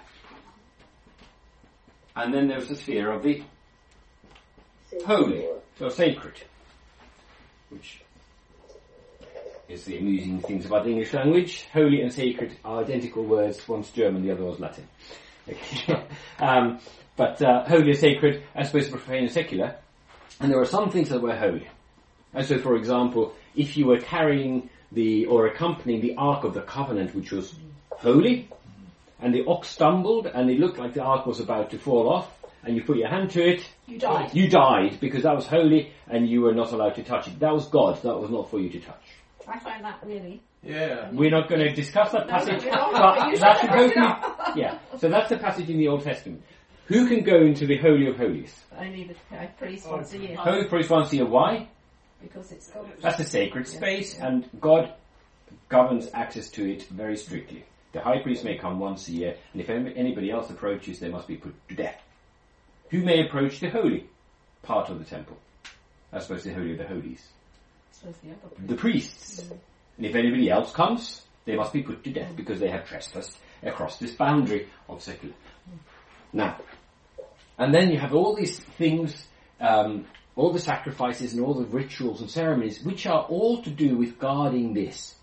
And then there's the sphere of the holy, or sacred, which is the amusing things about the English language. Holy and sacred are identical words, one's German, the other was Latin. Okay. But holy and sacred, as opposed to profane and secular, and there are some things that were holy. And so, for example, if you were carrying or accompanying the Ark of the Covenant, which was holy, and the ox stumbled, and it looked like the Ark was about to fall off, and you put your hand to it, You died. you died, because that was holy, and you were not allowed to touch it. That was God, that was not for you to touch. I find that really. Yeah. We're not going to discuss that passage, we're not. but You that should should look it hopefully, yeah. So that's the passage in the Old Testament. Who can go into the Holy of Holies? Only the priest once a year. Holy priest once a year. Why? Because it's God. That's a sacred space, and God governs access to it very strictly. The high priest may come once a year, and if anybody else approaches, they must be put to death. Who may approach the holy part of the temple? As opposed to the Holy of the Holies? So it's the other priest. The priests. And if anybody else comes, they must be put to death because they have trespassed across this boundary of secular. Now, and then you have all these things, all the sacrifices and all the rituals and ceremonies, which are all to do with guarding this.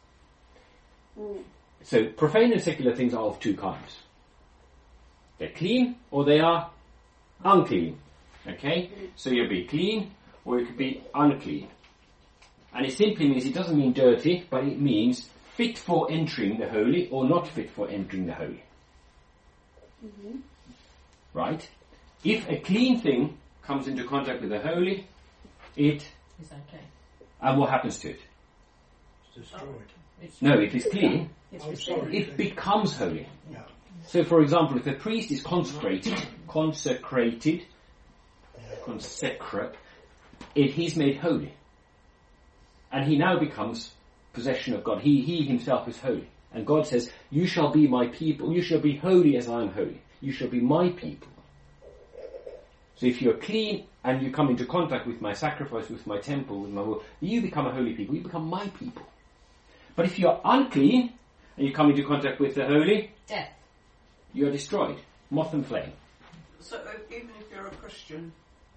So profane and secular things are of two kinds. They're clean or they are unclean. Okay? So you'll be clean or it could be unclean. And it simply means, it doesn't mean dirty, but it means fit for entering the holy or not fit for entering the holy. Right? If a clean thing comes into contact with the holy, it... It's okay. And what happens to it? It's destroyed. No, if it's clean, It's Oh, restored. sorry. it becomes holy. Yeah. So, for example, if a priest is consecrated, he's made holy. And he now becomes possession of God. He himself is holy. And God says, you shall be my people, you shall be holy as I am holy. You shall be my people. So if you're clean and you come into contact with my sacrifice, with my temple, with my will, you become a holy people, you become my people. But if you're unclean and you come into contact with the holy, Death. you are destroyed. Moth and flame. So even if you're a Christian,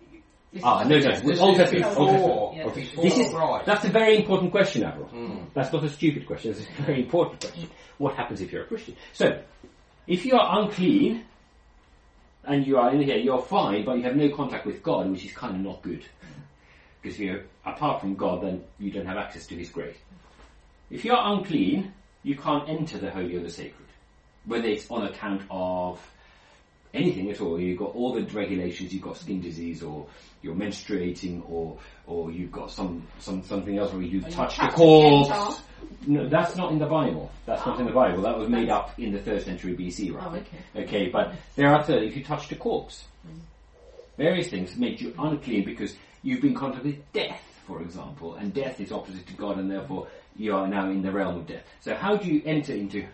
No. This Old is Testament. before- Yeah. before This is, Christ. that's a very important question, Avril. Mm. That's not a stupid question, it's a very important question. What happens if you're a Christian? So, if you are unclean, and you are in here, you're fine, but you have no contact with God, which is kind of not good. Because you're apart from God, then you don't have access to His grace. If you're unclean, you can't enter the holy or the sacred. Whether it's on account of anything at all, you've got all the regulations, you've got skin disease, or you're menstruating, or you've got something else where you touch the corpse. No, that's not in the Bible. That's not in the Bible. That was made up in the 3rd century BC, right? Oh, okay. Okay, but there are if you touch the corpse. Various things make you unclean because you've been in contact with death, for example, and death is opposite to God, and therefore you are now in the realm of death. So how do you enter into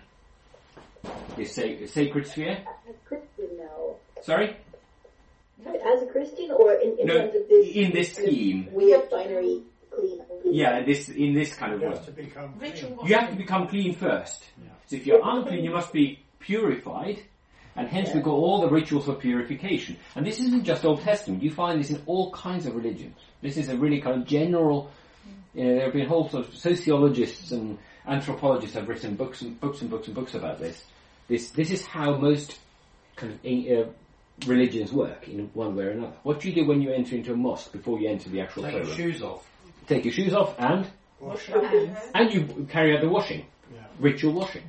this sacred sphere? As a Christian now. Sorry? As a Christian, or in No, terms of this, in this scheme. weird binary clean? Yeah, in this kind of You way. have to become Ritual clean. You have to become clean first. Yeah. So if you're unclean, you must be purified, and hence we've got all the rituals of purification. And this isn't just Old Testament. You find this in all kinds of religions. This is a really kind of general. There have been whole sort of sociologists and anthropologists have written books and books and books and books about this. This is how most kind of religions work in one way or another. What do you do when you enter into a mosque before you enter the actual Take your Torah? shoes off. Take your shoes off Wash your hands. and you carry out the washing. Yeah. Ritual washing.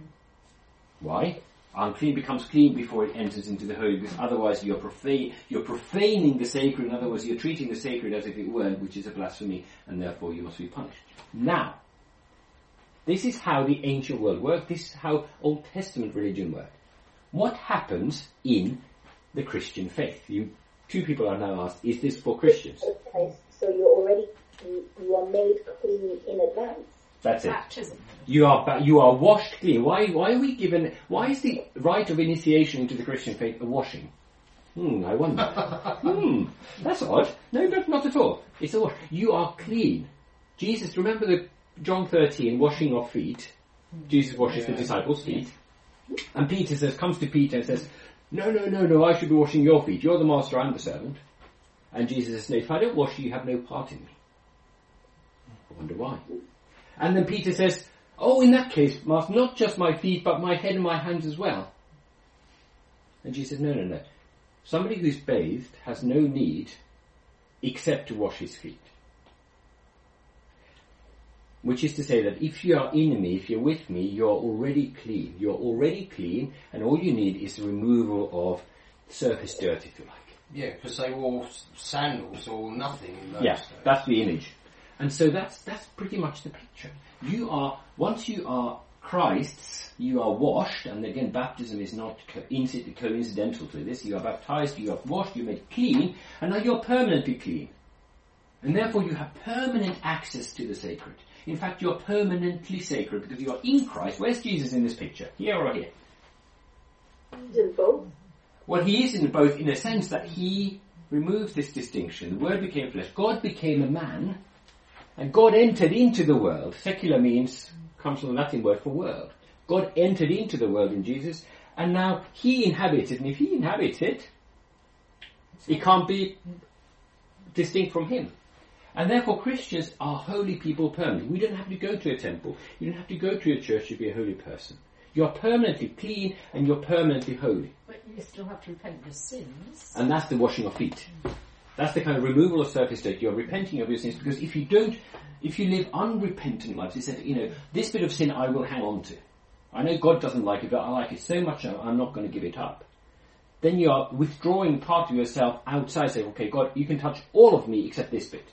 Why? Unclean becomes clean before it enters into the holy, because otherwise you're profaning the sacred, in other words, you're treating the sacred as if it weren't, which is a blasphemy, and therefore you must be punished. Now, this is how the ancient world worked, this is how Old Testament religion worked. What happens in the Christian faith? Two people are now asked, is this for Christians? Okay, so you are made clean in advance. That's it. Baptism. You are washed clean. Why are we given? Why is the rite of initiation into the Christian faith a washing? I wonder. That's odd. No, not at all. It's a wash. You are clean. Jesus, remember the John 13 washing of feet. Jesus washes the disciples' feet, and Peter comes to Peter and says, "No, I should be washing your feet. You're the master, I'm the servant." And Jesus says, "No, if I don't wash you, you have no part in me." I wonder why. And then Peter says, "Oh, in that case, Master, not just my feet, but my head and my hands as well." And Jesus says, No. Somebody who's bathed has no need except to wash his feet. Which is to say that if you are in me, if you're with me, you're already clean. You're already clean, and all you need is the removal of surface dirt, if you like. Yeah, because they wore sandals or nothing in those days. That's the image. And so that's pretty much the picture. Once you are Christ's, you are washed, and again, baptism is not coincidental to this. You are baptized, you are washed, you're made clean, and now you're permanently clean. And therefore you have permanent access to the sacred. In fact, you're permanently sacred because you are in Christ. Where's Jesus in this picture? Here or here? He's in both. Well, he is in both in a sense that he removes this distinction. The Word became flesh. God became a man, and God entered into the world. Secular comes from the Latin word for world. God entered into the world in Jesus, and now he inhabited. And if he inhabited, it can't be distinct from him. And therefore Christians are holy people permanently. We don't have to go to a temple. You don't have to go to a church to be a holy person. You're permanently clean and you're permanently holy. But you still have to repent of your sins. And that's the washing of feet. That's the kind of removal of surface dirt. You're repenting of your sins, because if you live unrepentant lives, he said, this bit of sin I will hang on to. I know God doesn't like it, but I like it so much I'm not going to give it up. Then you are withdrawing part of yourself outside, saying, okay, God, you can touch all of me except this bit.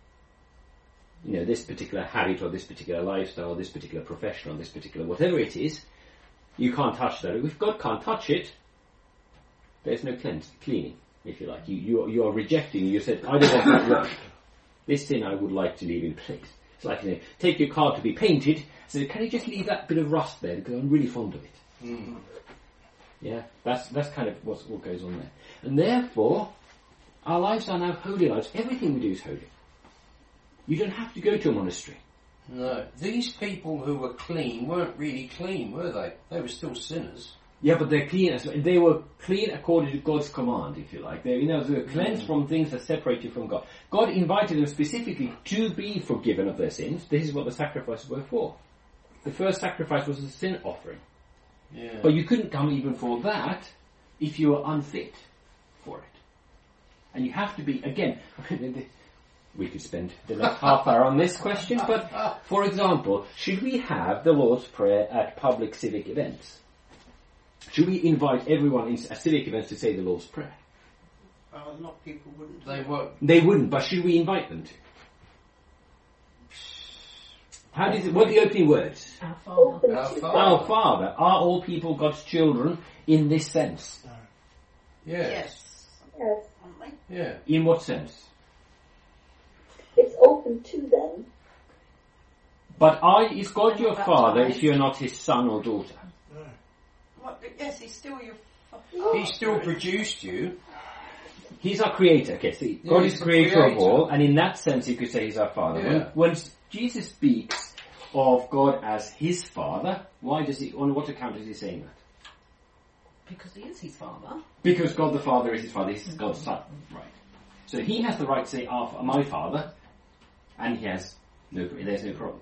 This particular habit or this particular lifestyle or this particular profession or this particular whatever it is, you can't touch that. If God can't touch it, there's no cleaning, if you like. You are rejecting, you said, I don't want that washed. This sin I would like to leave in place. It's like, take your car to be painted, so can you just leave that bit of rust there, because I'm really fond of it. Mm. Yeah, that's kind of what goes on there. And therefore, our lives are now holy lives. Everything we do is holy. You don't have to go to a monastery. No, these people who were clean weren't really clean, were they? They were still sinners. Yeah, but they're clean. They were clean according to God's command, if you like. They were cleansed from things that separate you from God. God invited them specifically to be forgiven of their sins. This is what the sacrifices were for. The first sacrifice was a sin offering. Yeah. But you couldn't come even for that if you were unfit for it. And you have to be, again, we could spend the next half hour on this question, but for example, should we have the Lord's Prayer at public civic events? Should we invite everyone in civic events to say the Lord's Prayer? Well, a lot of people wouldn't. They were. They wouldn't, but should we invite them to? What are the opening words? Our Father. Our Father. Our Father. Are all people God's children in this sense? No. Yes. Yes. Aren't they? Yeah. In what sense? It's open to them. But is God your Father if you're not His son or daughter? No. What, yes, he's still your He still produced you. He's our creator. Okay, see, Yeah, God he's is the creator of creator. all, and in that sense you could say He's our Father. Yeah. When Jesus speaks of God as His Father, on what account is He saying that? Because he is his Father. Because God the Father is His Father, He's God's Son. Right. So He has the right to say, my Father, and there's no problem.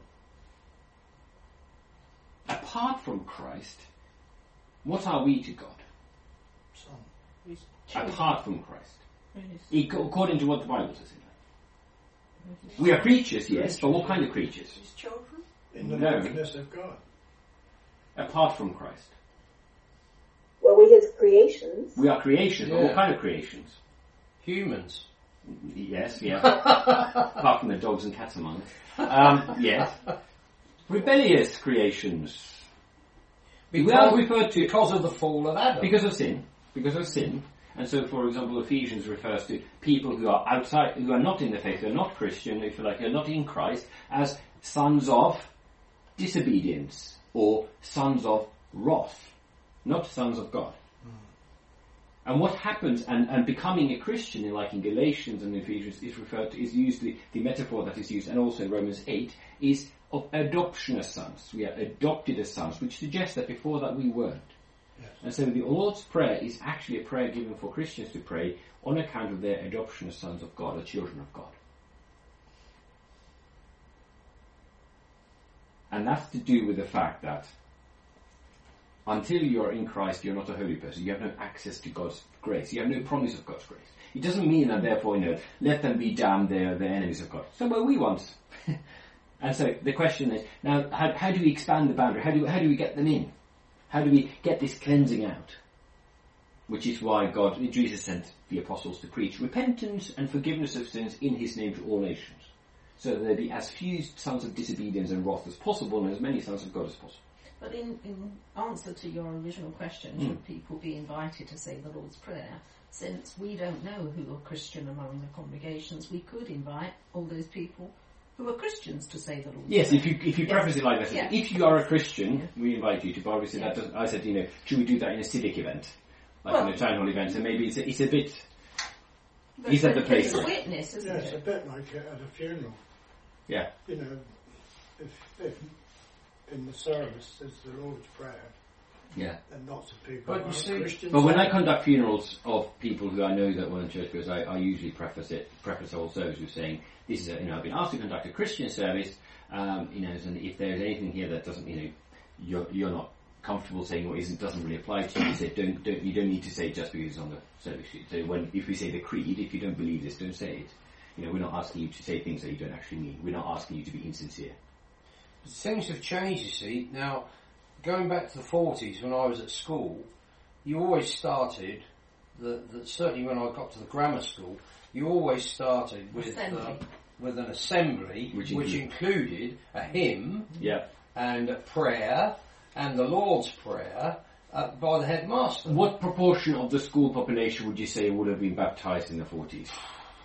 Apart from Christ, what are we to God? Son. Apart from Christ. Yes. According to what the Bible says. We are creatures, yes, but what kind of creatures? his children. In the No. likeness of God. Apart from Christ. Well, we're his creations. We are creations, but Yeah. what kind of creations? Humans. Yes, yeah. Apart from the dogs and cats among us. Yes. Rebellious creations. We are referred to Because of the fall of Adam. because of sin. Because of sin. And so, for example, Ephesians refers to people who are outside, who are not in the faith, who are not Christian, if you like, who are not in Christ, as sons of disobedience or sons of wrath, not sons of God. And what happens, and becoming a Christian, like in Galatians and Ephesians, is used, the metaphor that is used, and also in Romans 8, is of adoption as sons. We are adopted as sons, which suggests that before that we weren't. Yes. And so the Lord's Prayer is actually a prayer given for Christians to pray on account of their adoption as sons of God, or children of God. And that's to do with the fact that until you're in Christ, you're not a holy person. You have no access to God's grace. You have no promise of God's grace. It doesn't mean that, therefore, let them be damned, they're the enemies of God. So were we once. And so the question is, now, how do we expand the boundary? How do we get them in? How do we get this cleansing out? Which is why Jesus sent the apostles to preach repentance and forgiveness of sins in his name to all nations. So that there be as few sons of disobedience and wrath as possible, and as many sons of God as possible. But in answer to your original question, should people be invited to say the Lord's Prayer? Since we don't know who are Christian among the congregations, we could invite all those people who are Christians to say the Lord's Prayer. Yes, if you preface it like that, Yeah. if you are a Christian, we invite you to. But obviously, that doesn't, I said, should we do that in a civic event, like in a town hall event? So maybe it's a bit. But Is that the place? It's a witness, isn't Yeah, it's a it? bit like at a funeral. Yeah. If in the service there's the Lord's Prayer, Yeah. and lots of people But you aren't see- Christians. But when I conduct funerals of people who I know that weren't churchgoers, I usually preface the whole service with saying, "This is I've been asked to conduct a Christian service, and if there's anything here that doesn't, you're not comfortable saying or doesn't really apply to you, say you don't need to say it just because it's on the service sheet. So if we say the creed, if you don't believe this, don't say it. We're not asking you to say things that you don't actually mean. We're not asking you to be insincere." Things have changed, you see. Now, going back to the 40s when I was at school, you always started, certainly when I got to the grammar school, you always started with an assembly which included a hymn Yeah. and a prayer and the Lord's Prayer by the headmaster. What proportion of the school population would you say would have been baptized in the 40s?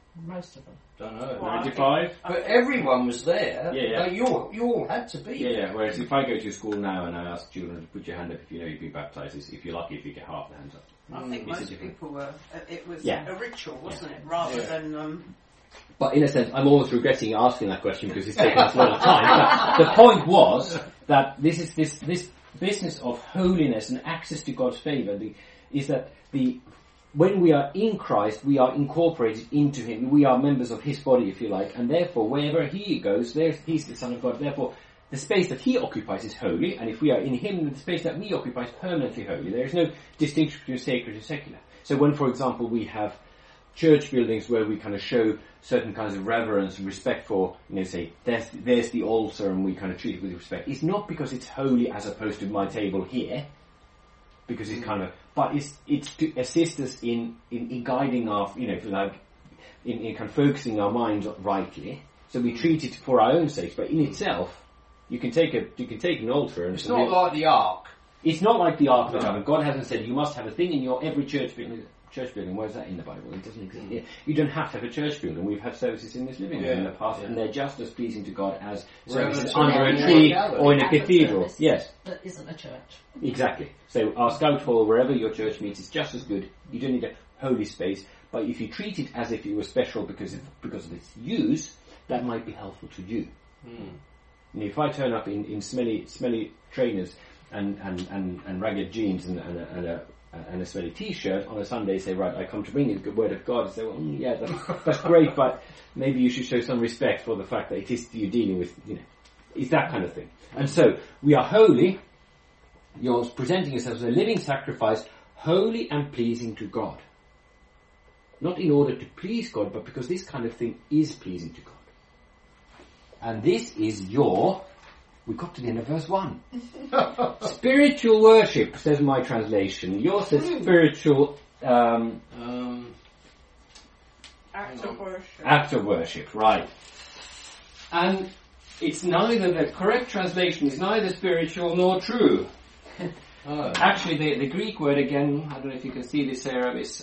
Most of them. Don't know. 95? But everyone was there. Yeah. You all had to be. Yeah. Whereas if I go to school now and I ask children to put your hand up if you know you've been baptised, if you're lucky if you get half the hands up. I think It's a most different- people were. It was Yeah. a ritual, wasn't it? Rather than. But in a sense, I'm almost regretting asking that question because it's taken us a lot of time. But the point was that this business of holiness and access to God's favour is that when we are in Christ, we are incorporated into Him. We are members of His body, if you like, and therefore wherever He goes, He's the Son of God. Therefore, the space that He occupies is holy, and if we are in Him, the space that we occupy is permanently holy. There is no distinction between sacred and secular. So when, for example, we have church buildings where we kind of show certain kinds of reverence and respect for, say, there's the altar and we kind of treat it with respect. It's not because it's holy as opposed to my table here, because it's kind of, but it's to assist us in guiding our, if you like, in kind of focusing our minds rightly. So we treat it for our own sake, but in itself, you can take an altar and it's not like the Ark. It's not like the Ark of the Covenant. God hasn't said you must have a thing in your every church building. Where's that in the Bible? It doesn't exist. Yeah. You don't have to have a church building. We've had services in this living room in the past, and they're just as pleasing to God as services under a tree or in a cathedral. Yes, that isn't a church. Exactly. So our Scout Hall, wherever your church meets, is just as good. You don't need a holy space, but if you treat it as if it was special because of its use, that might be helpful to you. And if I turn up in smelly trainers and ragged jeans and a smelly T-shirt on a Sunday, say, right, I come to bring you the word of God, and say, well, yeah, that's great, but maybe you should show some respect for the fact that it is you're dealing with, it's that kind of thing. And so, we are holy, you're presenting yourself as a living sacrifice, holy and pleasing to God. Not in order to please God, but because this kind of thing is pleasing to God. And this is we got to the end of verse 1. Spiritual worship, says my translation. Yours says spiritual... Act of worship. Act of worship, right. And it's neither, the correct translation is neither spiritual nor true. Actually, the Greek word again, I don't know if you can see this, Sarah, is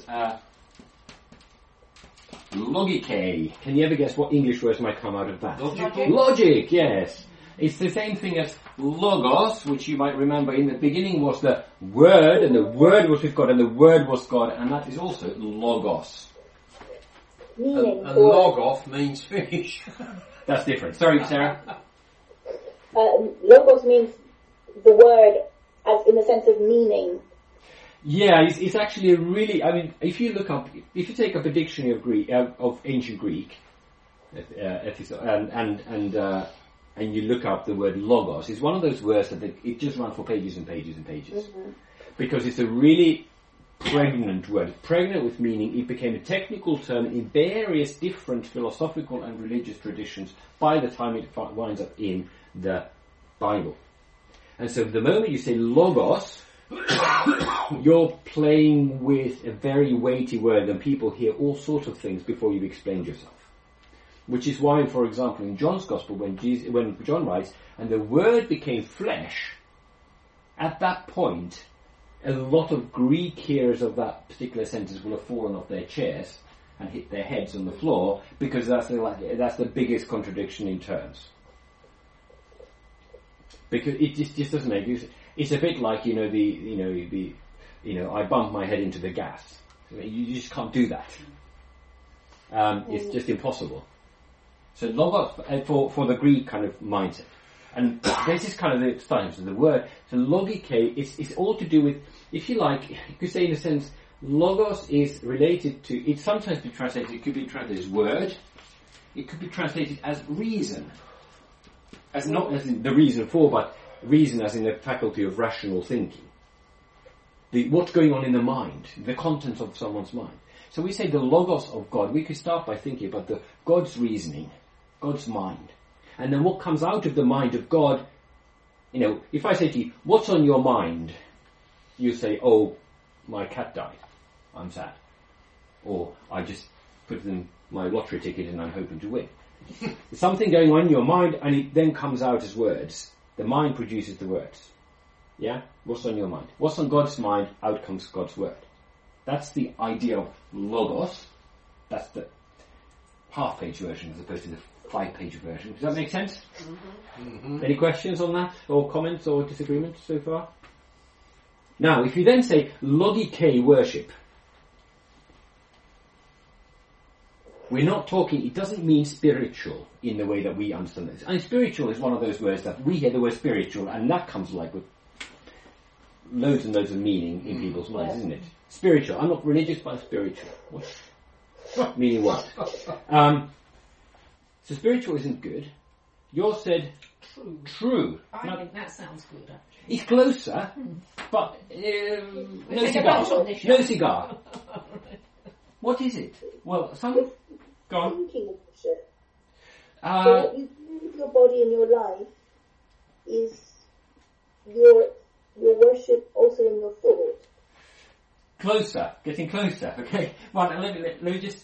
logike. Can you ever guess what English words might come out of that? Logic, yes. It's the same thing as logos, which you might remember in the beginning was the Word, and the Word was with God, and the Word was God, and that is also logos. Meaning. And log off means finish. That's different. Sorry, Sarah. Logos means the word as in the sense of meaning. Yeah, it's actually a really, if you take up a dictionary of Greek, of ancient Greek, and you look up the word logos, it's one of those words that it just runs for pages and pages and pages. Mm-hmm. Because it's a really pregnant word. Pregnant with meaning. It became a technical term in various different philosophical and religious traditions by the time it winds up in the Bible. And so the moment you say logos, you're playing with a very weighty word, and people hear all sorts of things before you've explained yourself. Which is why, for example, in John's Gospel, when John writes, and the Word became flesh, at that point, a lot of Greek hearers of that particular sentence will have fallen off their chairs and hit their heads on the floor, because that's the biggest contradiction in terms. Because it just doesn't make use. It's a bit like I bumped my head into the gas. You just can't do that. It's just impossible. So logos for the Greek kind of mindset, and this is kind of the starting. So the word, so logike, it's all to do with, if you like, you could say in a sense, logos is related to. It's sometimes been translated. It could be translated as word. It could be translated as reason, as not as in the reason for, but reason as in the faculty of rational thinking. What's going on in the mind, the contents of someone's mind. So we say the logos of God. We could start by thinking about God's reasoning, God's mind. And then what comes out of the mind of God, if I say to you, what's on your mind? You say, oh, my cat died. I'm sad. Or I just put in my lottery ticket and I'm hoping to win. There's something going on in your mind, and it then comes out as words. The mind produces the words. Yeah? What's on your mind? What's on God's mind? Out comes God's word. That's the idea of logos. That's half-page version as opposed to the 5-page version. Does that make sense? Mm-hmm. Any questions on that, or comments, or disagreements so far? Now, if you then say logike worship, we're not talking, it doesn't mean spiritual in the way that we understand this. And spiritual is one of those words that we hear the word spiritual, and that comes like with loads and loads of meaning in people's minds, isn't it? Spiritual. I'm not religious, but I'm spiritual. What? Meaning what? So spiritual isn't good. Yours said true. I think that sounds good, actually. It's closer, but no take a cigar. vote on this, No yeah. cigar. What is it? Well, some... Go on. Thinking worship. So what you do with your body and your life is your worship also in your thought. Closer, getting closer. Okay. Well, let me just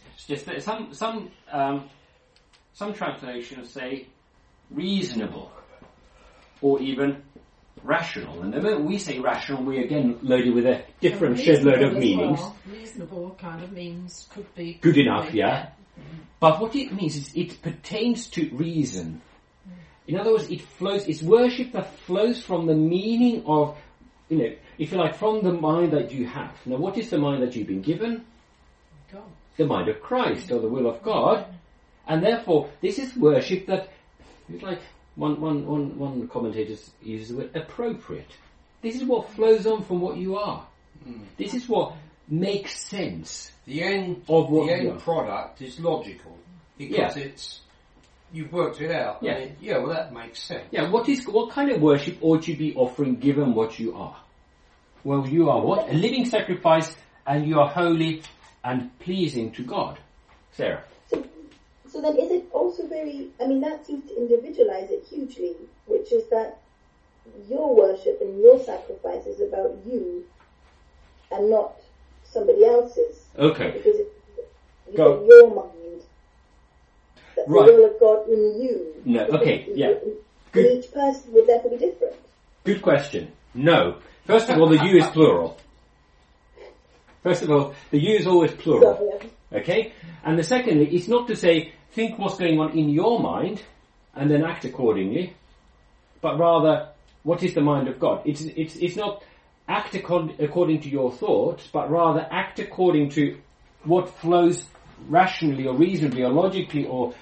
some translations say reasonable, or even rational. And the moment we say rational, we again loaded with a different shed load of meanings. Well. Reasonable kind of means could be Good enough, yeah. But what it means is it pertains to reason. In other words, it's worship that flows from the meaning of, if you like, from the mind that you have. Now, what is the mind that you've been given? God. The mind of Christ, or the will of God. And therefore, this is worship that, it's like, one commentator uses the word appropriate. This is what flows on from what you are. This is what makes sense. The end Of what the you end are. product is logical because you've worked it out. Yeah. Well, that makes sense. Yeah, what kind of worship ought you be offering given what you are? Well, you are what? A living sacrifice, and you are holy and pleasing to God. Sarah. So then is it also that seems to individualize it hugely, which is that your worship and your sacrifice is about you and not somebody else's. Okay. Because you Go. get your mind. That Right. the will of God in you. No, okay, yeah. And Good. each person would therefore be different. Good question. No. First of all, the you is plural. First of all, the you is always plural. So, Okay? And the secondly, it's not to say, think what's going on in your mind and then act accordingly, but rather, what is the mind of God? It's not act according to your thoughts, but rather act according to what flows rationally or reasonably or logically or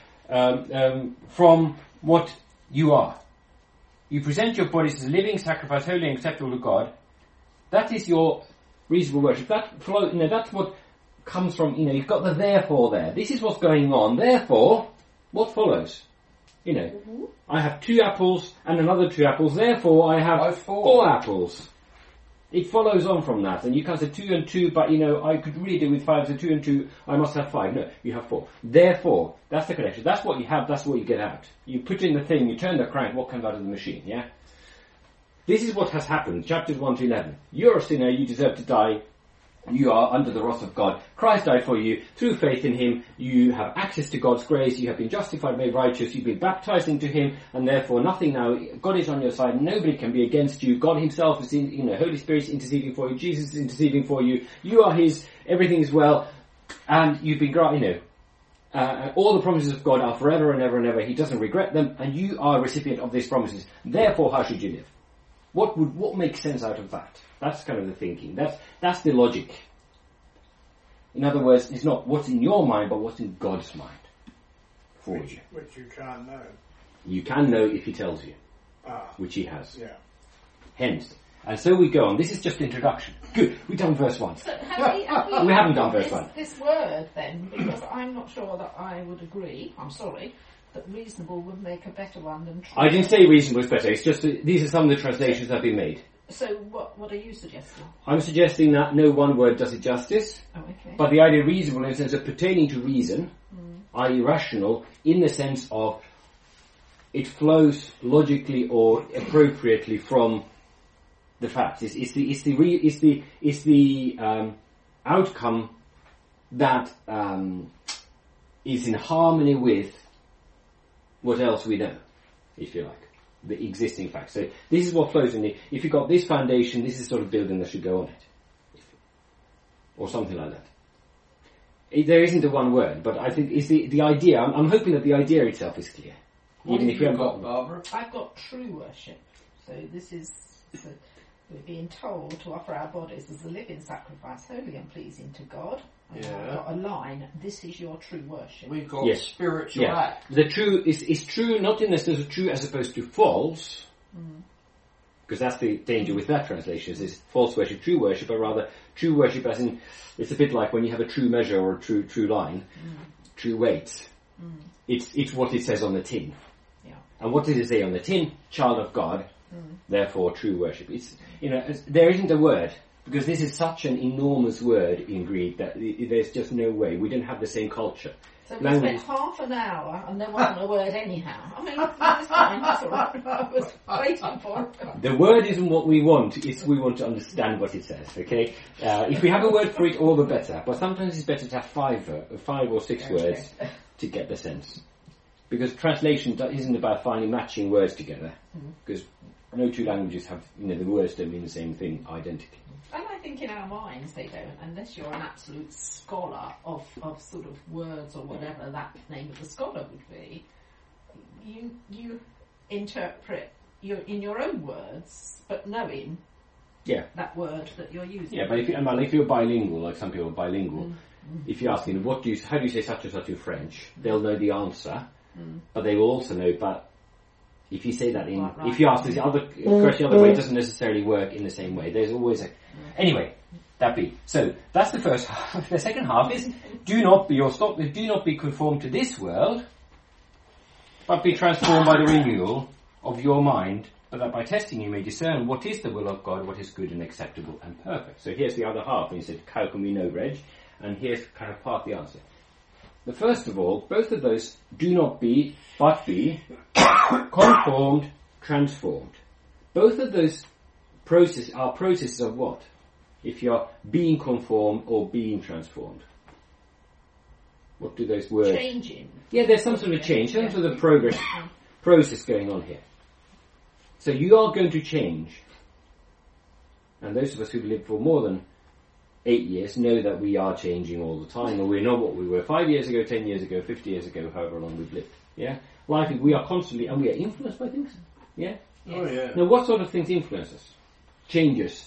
from what you are. You present your bodies as a living sacrifice, holy and acceptable to God. That is your reasonable worship. That flow, that's what comes from, you've got the therefore there. This is what's going on. Therefore, what follows? I have 2 apples and another 2 apples. Therefore, I have 4 apples. It follows on from that. And you can't say 2 and 2, but I could really do with 5. So 2 and 2, I must have 5. No, you have 4. Therefore, that's the connection. That's what you have. That's what you get out. You put in the thing, you turn the crank, what comes out of the machine, yeah? This is what has happened. Chapters 1 to 11. You're a sinner, you deserve to die. You are under the wrath of God. Christ died for you. Through faith in him, you have access to God's grace. You have been justified, made righteous. You've been baptized into him, and therefore nothing now. God is on your side. Nobody can be against you. God himself is Holy Spirit is interceding for you. Jesus is interceding for you. You are his. Everything is well. And you've been, all the promises of God are forever and ever and ever. He doesn't regret them, and you are a recipient of these promises. Therefore, how should you live? What makes sense out of that? That's kind of the thinking. That's the logic. In other words, it's not what's in your mind, but what's in God's mind for you. Which you can't know. You can know if he tells you, which he has. Yeah. Hence. And so we go on. This is just introduction. Good. We've done verse 1. So have We haven't done verse 1. This word then, because I'm not sure that I would agree, I'm sorry, that reasonable would make a better one than true. I didn't say reasonable is better. It's just that these are some of the translations that have been made. So what are you suggesting? I'm suggesting that no one word does it justice. Oh, okay. But the idea of reasonable in the sense of pertaining to reason, i.e. rational, in the sense of it flows logically or appropriately from the facts. It's the outcome that is in harmony with what else we know, if you like. The existing facts. So this is what flows in it. If you've got this foundation, this is sort of building that should go on it. Or something like that. There isn't a one word, but I think it's the idea. I'm hoping that the idea itself is clear. What Even have if you you haven't got, Barbara? I've got true worship. So this is, we're being told to offer our bodies as a living sacrifice, holy and pleasing to God. And Yeah. I've got a line, this is your true worship. We've got Yes. spiritual Yeah. act. The true is true, not in the sense of true as opposed to false, because that's the danger with that translation. Is false worship, true worship, but rather true worship as in it's a bit like when you have a true measure or a true line, true weight. It's what it says on the tin. Yeah. And what does it say on the tin? Child of God, therefore true worship. It's there isn't a word. Because this is such an enormous word in Greek that there's just no way. We don't have the same culture. So we spent half an hour and there wasn't a word anyhow. I mean, it was fine, that's all right. I was waiting for it. The word isn't what we want, it's we want to understand what it says, okay? If we have a word for it, all the better. But sometimes it's better to have five or six words to get the sense. Because translation isn't about finding matching words together. Because no two languages have, the words don't mean the same thing identically. And I think in our minds they don't, unless you're an absolute scholar of sort of words or whatever that name of the scholar would be. You interpret in your own words, but knowing that word that you're using. Yeah, but if you're bilingual, like some people are bilingual, if you ask them, how do you say such and such in French, they'll know the answer, but they will also know, but if you say that if you ask this other question the other way, it doesn't necessarily work in the same way. There's always anyway, that be. So, that's the first half. The second half is, do not be conformed to this world, but be transformed by the renewal of your mind, but that by testing you may discern what is the will of God, what is good and acceptable and perfect. So here's the other half, and he said, how can we know, Reg? And here's kind of part of the answer. The first of all, both of those do not be, but be, conformed, transformed. Both of those are processes of what? If you're being conformed or being transformed. What do those words... Changing. Yeah, there's some sort of change, some sort of process going on here. So you are going to change. And those of us who've lived for more than 8 years know that we are changing all the time, or we're not what we were 5 years ago, 10 years ago, 50 years ago, however long we've lived. Yeah? Life, we are constantly, and we are influenced by things. Yeah? Yes. Oh, yeah. Now, what sort of things influence us? Changes.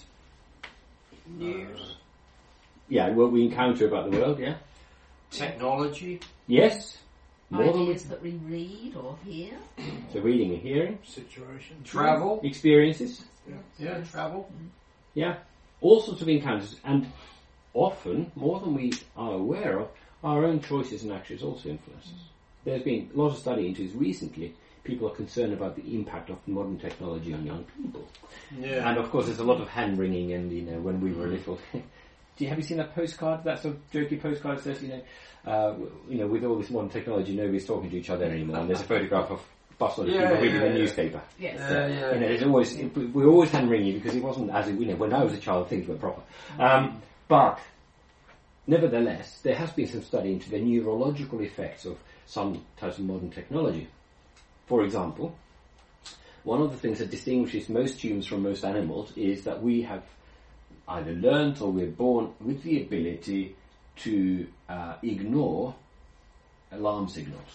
News. Yeah, what we encounter about the world, yeah? Technology. Yes. More than Ideas that we read or hear. So reading and hearing. Situation. Travel. Experiences. Yeah, travel. Yeah. All sorts of encounters. And often, more than we are aware of, our own choices and actions also influence us. There's been a lot of study into this recently. People are concerned about the impact of modern technology on young people. Yeah. And of course there's a lot of hand wringing and, when we were little... Have you seen that postcard? That sort of jokey postcard that says, with all this modern technology, nobody's talking to each other anymore. And there's a photograph of bustling people reading the newspaper. Yes. There's always, we're always hand wringing because it wasn't as, when I was a child, things were proper. But nevertheless, there has been some study into the neurological effects of some types of modern technology. For example, one of the things that distinguishes most humans from most animals is that we have either learnt or we're born with the ability to ignore alarm signals.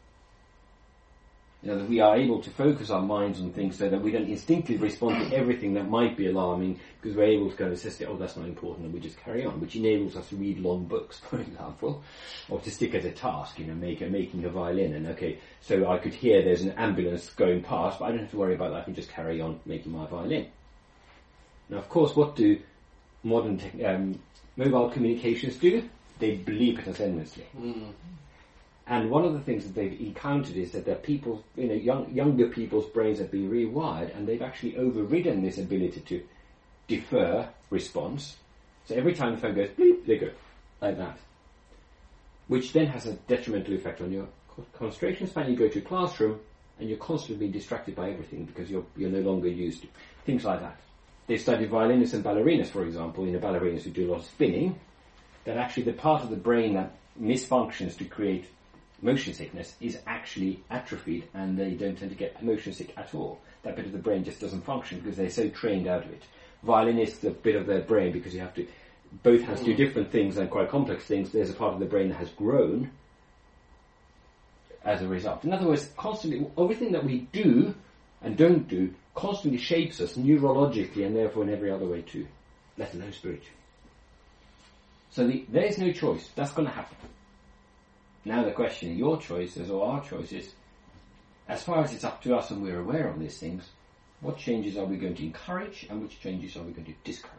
That we are able to focus our minds on things so that we don't instinctively respond to everything that might be alarming because we're able to go and assess it, that's not important, and we just carry on, which enables us to read long books, for example, or to stick at a task, making a violin, and so I could hear there's an ambulance going past, but I don't have to worry about that, I can just carry on making my violin. Now, of course, what do modern mobile communications do? They bleep at us endlessly. And one of the things that they've encountered is that their people, younger people's brains have been rewired, and they've actually overridden this ability to defer response. So every time the phone goes bleep, they go like that, which then has a detrimental effect on your concentration span. You go to a classroom and you're constantly being distracted by everything because you're no longer used to things like that. They've studied violinists and ballerinas, for example, ballerinas who do a lot of spinning, that actually the part of the brain that misfunctions to create motion sickness is actually atrophied, and they don't tend to get motion sick at all. That bit of the brain just doesn't function because they're so trained out of it. Violinists, a bit of their brain, because you have to both has do different things and quite complex things, there's a part of the brain that has grown as a result. In other words, constantly, everything that we do and don't do constantly shapes us neurologically and therefore in every other way too, let alone spiritually. So there is no choice. That's going to happen. Now the question, your choices or our choices, as far as it's up to us and we're aware of these things, what changes are we going to encourage and which changes are we going to discourage?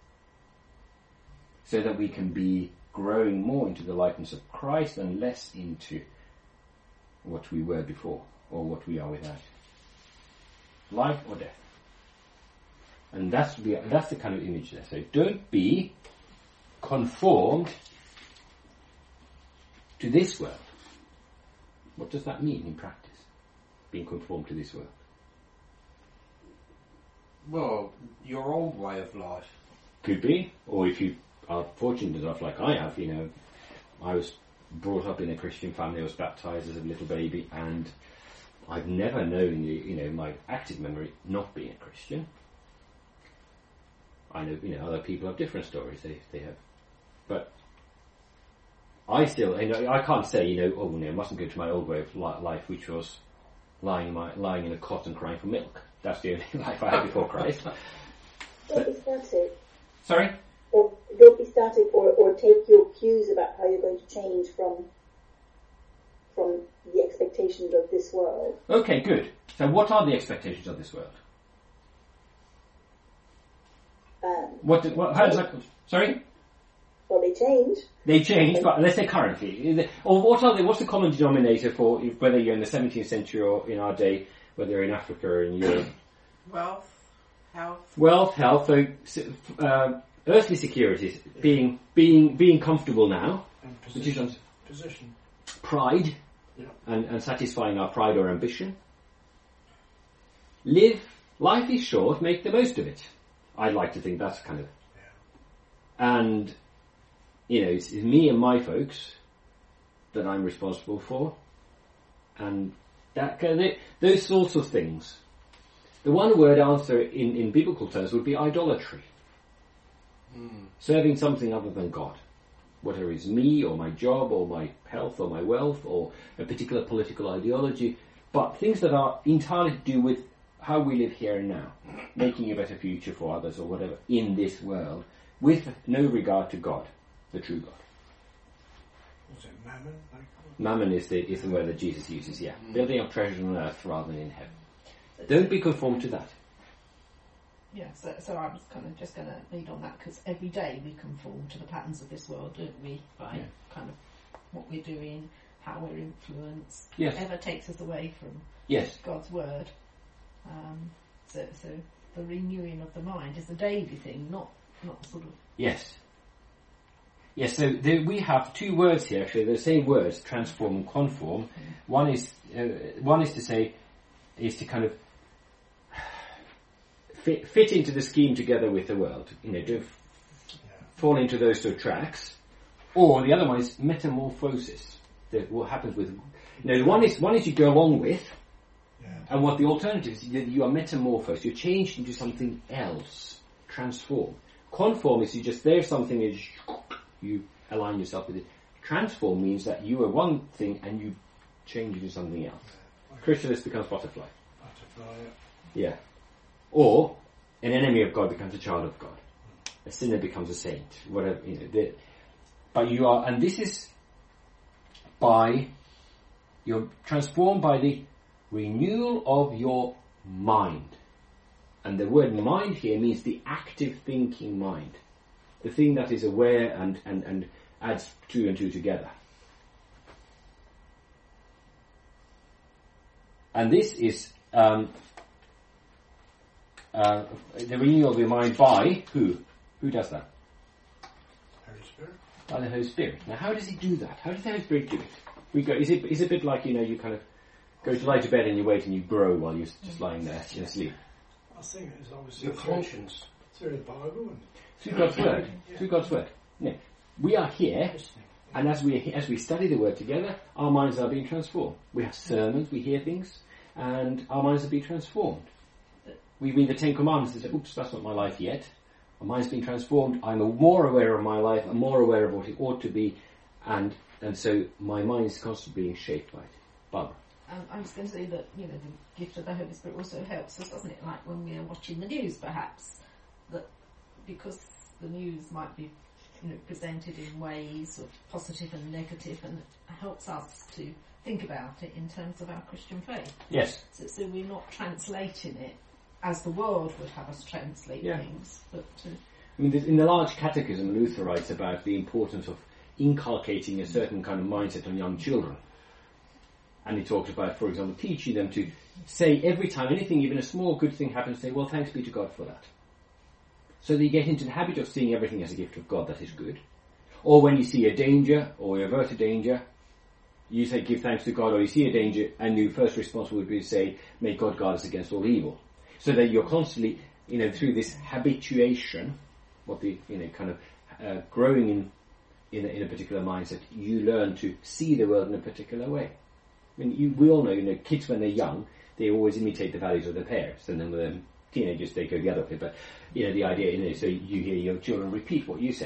So that we can be growing more into the likeness of Christ and less into what we were before or what we are without. Life or death. And that's the kind of image there. So don't be conformed to this world. What does that mean in practice? Being conformed to this world. Well, your old way of life. Could be. Or if you are fortunate enough, like I have, I was brought up in a Christian family. I was baptized as a little baby, and I've never known, my active memory not being a Christian. I know, other people have different stories. They have, but I still, I can't say, I mustn't go to my old way of life, which was lying in a cot and crying for milk. That's the only life I had before Christ. Don't be static. Sorry? Or don't be static, or take your cues about how you're going to change from the expectations of this world. Okay, good. So what are the expectations of this world? How does that... Sorry? Well, they change. They change, but let's say currently. Or what's the common denominator for whether you're in the 17th century or in our day, whether you're in Africa or in Europe? Wealth, health, so, earthly securities, being comfortable now, And position. Pride, Yeah. and satisfying our pride or ambition. Life is short, make the most of it. I'd like to think that's kind of... Yeah. And, it's me and my folks that I'm responsible for. And those sorts of things. The one word answer in biblical terms would be idolatry. Serving something other than God. Whether it's me or my job or my health or my wealth or a particular political ideology, but things that are entirely to do with how we live here and now, making a better future for others or whatever in this world, with no regard to God, the true God. Was it mammon? Mammon is the word that Jesus uses, yeah. Building up treasures on earth rather than in heaven. Don't be conformed to that. Yeah, so I was kind of just going to lead on that, because every day we conform to the patterns of this world, don't we? By kind of what we're doing, how we're influenced. Yes. Whatever takes us away from God's word. So the renewing of the mind is a daily thing, not sort of... Yes. Yes, so we have two words here, actually, the same words, transform and conform. One is to kind of fit into the scheme together with the world, to fall into those two tracks. Or the other one is metamorphosis. What happens with, one is you go along with, and what the alternative is, you are metamorphosed, you're changed into something else, transform. Conform is there's something is you align yourself with it. Transform means that you are one thing and you change into something else. Chrysalis becomes butterfly. Yeah. Or an enemy of God becomes a child of God. A sinner becomes a saint. Whatever, but you are, and this is you're transformed by the renewal of your mind. And the word mind here means the active thinking mind. The thing that is aware and adds two and two together. And this is the renewal of your mind by who? Who does that? Holy Spirit. By the Holy Spirit. Now, how does he do that? How does the Holy Spirit do it? Is it a bit like, you kind of go to lie to bed and you wait and you grow while you're just lying there asleep? I think it's obviously your conscience through the Bible and through God's word. Through God's word. Yeah. We are here, and as we study the word together, our minds are being transformed. We have sermons, we hear things, and our minds are being transformed. We read the Ten Commandments and say, oops, that's not my life yet. My mind's been transformed. I'm more aware of my life. I'm more aware of what it ought to be. And so my mind is constantly being shaped by it. Barbara. I was going to say that, the gift of the Holy Spirit also helps us, doesn't it? Like when we are watching the news, perhaps, that because the news might be, presented in ways of positive and negative, and it helps us to think about it in terms of our Christian faith. Yes. So we're not translating it as the world would have us translate things, but. In the large catechism, Luther writes about the importance of inculcating a certain kind of mindset on young children. And he talks about, for example, teaching them to say every time anything, even a small good thing happens, say, well, thanks be to God for that. So that you get into the habit of seeing everything as a gift of God that is good. Or when you see a danger, or you avert a danger, you say, give thanks to God, or you see a danger, and your first response would be to say, may God guard us against all evil. So that you're constantly, through this habituation, growing in a particular mindset, you learn to see the world in a particular way. We all know, kids when they're young, they always imitate the values of their parents, and then when they're teenagers they go the other way. But the idea, so you hear your children repeat what you say,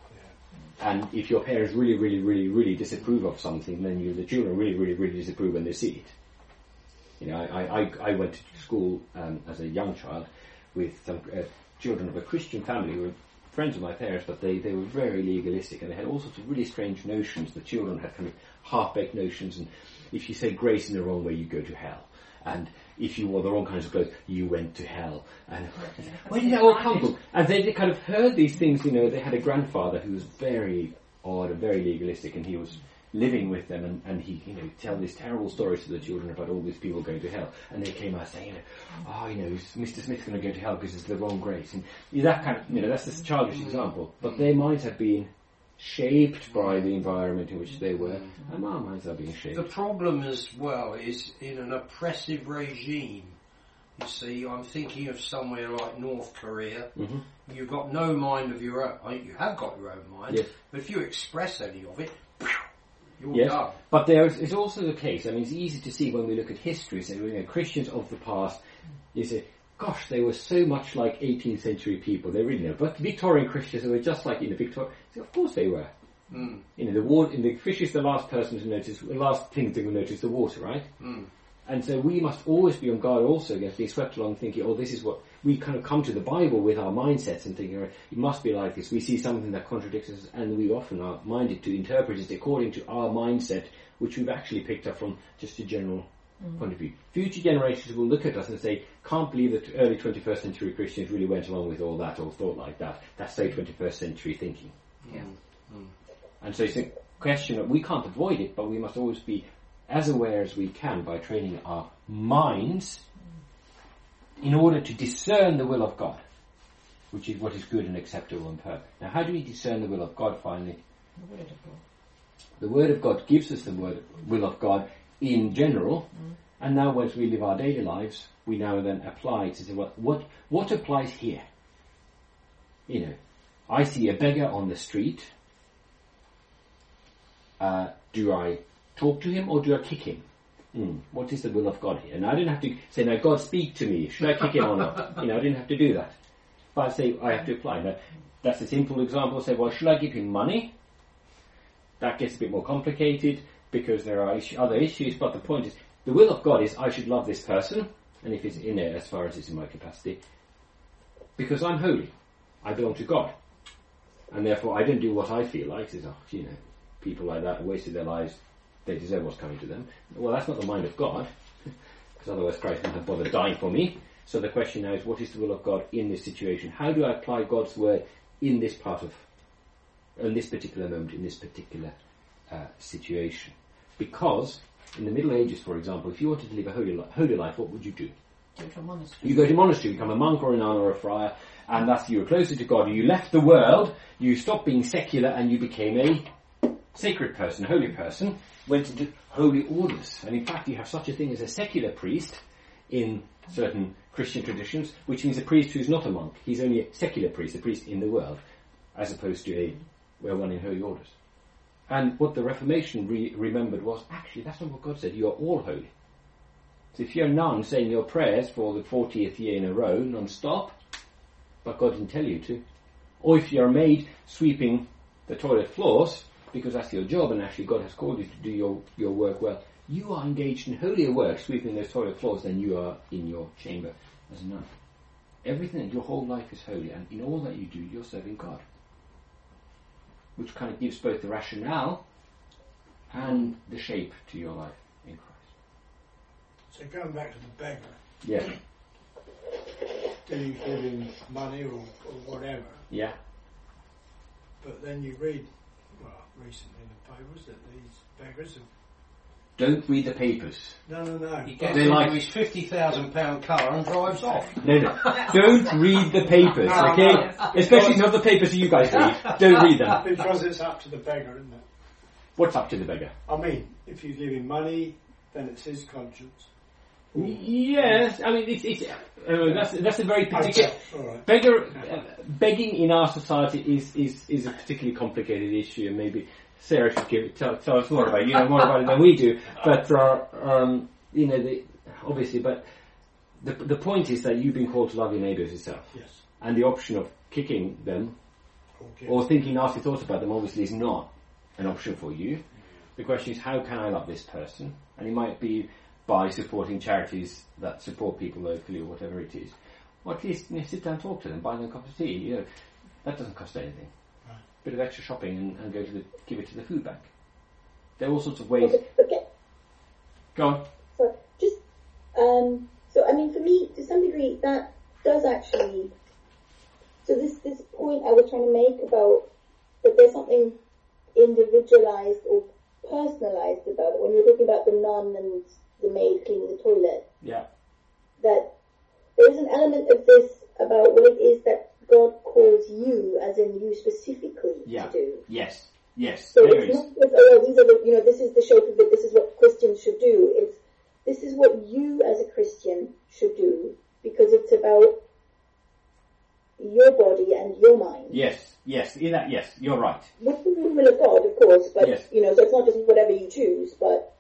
and if your parents really, really, really, really disapprove of something, then the children really, really, really disapprove when they see it. I went to school as a young child with some children of a Christian family who were friends of my parents, but they were very legalistic, and they had all sorts of really strange notions. The children had kind of half-baked notions, and if you say grace in the wrong way, you go to hell. And if you wore the wrong kinds of clothes, you went to hell. And where did that all come from? And they kind of heard these things, they had a grandfather who was very odd and very legalistic, and he was living with them, and he, tell these terrible stories to the children about all these people going to hell. And they came out saying, Mr. Smith's going to go to hell because it's the wrong grace. And that kind of, that's just a childish example. But their minds have been shaped by the environment in which they were, and our minds are being shaped. The problem as well is in an oppressive regime. You see, I'm thinking of somewhere like North Korea. Mm-hmm. You've got no mind of your own. You have got your own mind, yes. But if you express any of it, you're done. But it's also the case. It's easy to see when we look at history. So, Christians of the past, you say, gosh, they were so much like 18th century people. They really know. But Victorian Christians, they were just like Victoria. So of course they were. Mm. The fish is the last person to notice, the last thing to notice the water, right? Mm. And so we must always be on guard also against being swept along thinking, this is what, we kind of come to the Bible with our mindsets and thinking, it must be like this. We see something that contradicts us, and we often are minded to interpret it according to our mindset, which we've actually picked up from just a general point of view. Future generations will look at us and say, can't believe that early 21st century Christians really went along with all that or thought like that. That's so 21st century thinking. Yeah. Mm. And so it's a question that we can't avoid it, but we must always be as aware as we can by training our minds in order to discern the will of God, which is what is good and acceptable and perfect. Now, how do we discern the will of God finally? The Word of God. The Word of God gives us the will of God in general, and now as we live our daily lives, we now then apply to say, what applies here? I see a beggar on the street. Do I talk to him or do I kick him? What is the will of God here? And I didn't have to say, now God speak to me, should I kick him or not? I didn't have to do that. But I say, I have to apply. Now, that's a simple example. Say, well, should I give him money? That gets a bit more complicated because there are other issues, but the point is, the will of God is I should love this person, and if it's in it, as far as it's in my capacity, because I'm holy. I belong to God. And therefore I don't do what I feel like. Says, people like that have wasted their lives, they deserve what's coming to them. Well, that's not the mind of God, because otherwise Christ wouldn't have bothered dying for me. So the question now is, what is the will of God in this situation? How do I apply God's word in this in this particular moment, in this particular situation? Because in the Middle Ages, for example, if you wanted to live a holy life, what would you do? Go to a monastery. You go to a monastery, become a monk or a nun or a friar, and thus you were closer to God. You left the world, you stopped being secular, and you became a sacred person, a holy person, went into holy orders. And in fact, you have such a thing as a secular priest in certain Christian traditions, which means a priest who's not a monk. He's only a secular priest, a priest in the world, as opposed to one in holy orders. And what the Reformation remembered was, actually, that's not what God said. You are all holy. So if you're a nun saying your prayers for the 40th year in a row, non-stop, but God didn't tell you to, Or if you're a maid sweeping the toilet floors, because that's your job and actually God has called you to do your work well, you are engaged in holier work sweeping those toilet floors than you are in your chamber as a nun. Everything, your whole life is holy, and in all that you do, you're serving God. Which kind of gives both the rationale and the shape to your life in Christ. So going back to the beggar, Yeah. do you give him money or whatever? Yeah. But then you read, well, recently in the papers that these beggars have... Don't read the papers. No. He gets They into like- his £50,000 car and drives off. No. Don't read the papers, okay? Especially not the papers you guys read. Don't read them. Because it's up to the beggar, isn't it? What's up to the beggar? I mean, if you give him money, then it's his conscience. Yes, I mean that's a very particular. Okay, all right. Begging in our society is a particularly complicated issue, and maybe Sarah should tell us more about it. You know more about it than we do, but obviously, but the point is that you've been called to love your neighbours yourself, Yes. and the option of kicking them Okay. or thinking nasty thoughts about them obviously is not an option for you. The question is, how can I love this person? And it might be by supporting charities that support people locally or whatever it is. Or at least sit down and talk to them, buy them a cup of tea. That doesn't cost anything. Right. Bit of extra shopping and go to give it to the food bank. There are all sorts of ways. Okay. Go on. So just so I mean, for me, to some degree, that does actually. So this point I was trying to make about that there's something individualized or personalized about it. When you're talking about the nun and the maid cleaning the toilet, Yeah. that there is an element of this about what it is that God calls you, as in you specifically, Yeah. to do. Yes. So There it's is. not just, these are the, this is the shape of it, this is what Christians should do. It's, this is what you as a Christian should do, because it's about your body and your mind. Yes. In that, yes, you're right. With the will of God, of course, but, Yes. so it's not just whatever you choose, but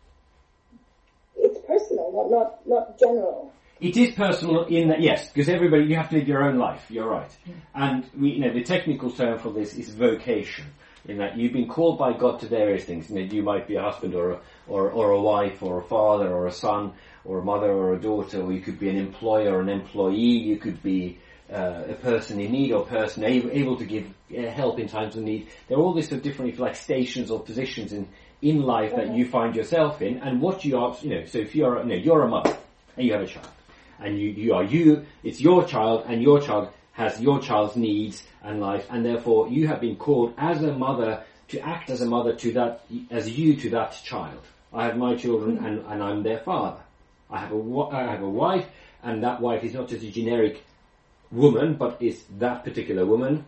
it's personal, not general. It is personal in that, yes, because everybody, you have to live your own life. You're right. And the technical term for this is vocation. In that you've been called by God to various things. You might be a husband or a wife or a father or a son or a mother or a daughter, or you could be an employer or an employee. You could be a person in need or a person able to give help in times of need. There are all these sort of different, if you like, stations or positions in life that you find yourself in, and what you are. So if you're a mother and you have a child, and it's your child, and your child has your child's needs and life, and therefore you have been called as a mother to act as a mother to that child. I have my children, and I'm their father. I have a wife, and that wife is not just a generic woman, but is that particular woman,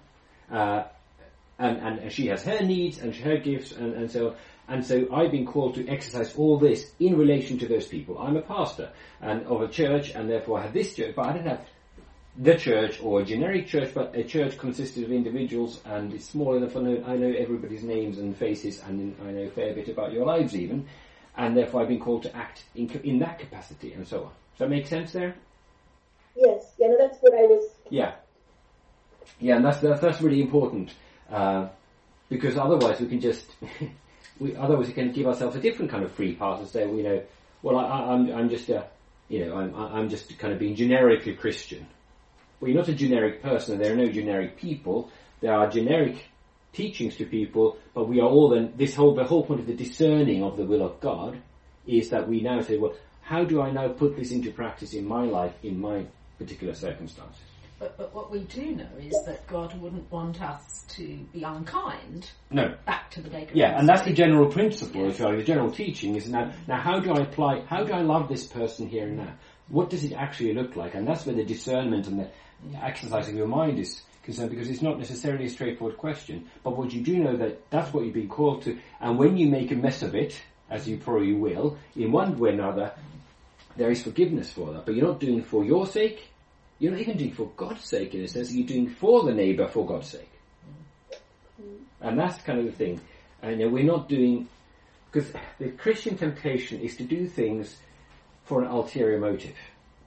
and she has her needs and her gifts, and so on. And so I've been called to exercise all this in relation to those people. I'm a pastor and of a church, and therefore I have this church, but I don't have the church or a generic church, but a church consisted of individuals, and it's small enough I know everybody's names and faces, and I know a fair bit about your lives even, and therefore I've been called to act in that capacity, and so on. Does that make sense there? Yes, that's what I was... Yeah, and that's really important, because otherwise we can just... Otherwise we can give ourselves a different kind of free pass and say, I'm just I'm just kind of being generically Christian. Well, you're not a generic person, and there are no generic people. There are generic teachings to people, but we are all then, the whole point of the discerning of the will of God is that we now say, well, how do I now put this into practice in my life, in my particular circumstances? But what we do know is that God wouldn't want us to be unkind. No. Back to the beggar. Yeah, and that's the general principle, if you like, the general teaching is now how do I love this person here and now? What does it actually look like? And that's where the discernment and the exercise of your mind is concerned, because it's not necessarily a straightforward question. But what you do know that's what you've been called to, and when you make a mess of it, as you probably will, in one way or another, there is forgiveness for that. But you're not doing it for your sake. You're not even doing it for God's sake, in a sense. You're doing it for the neighbour for God's sake. And that's kind of the thing. And we're not doing... Because the Christian temptation is to do things for an ulterior motive.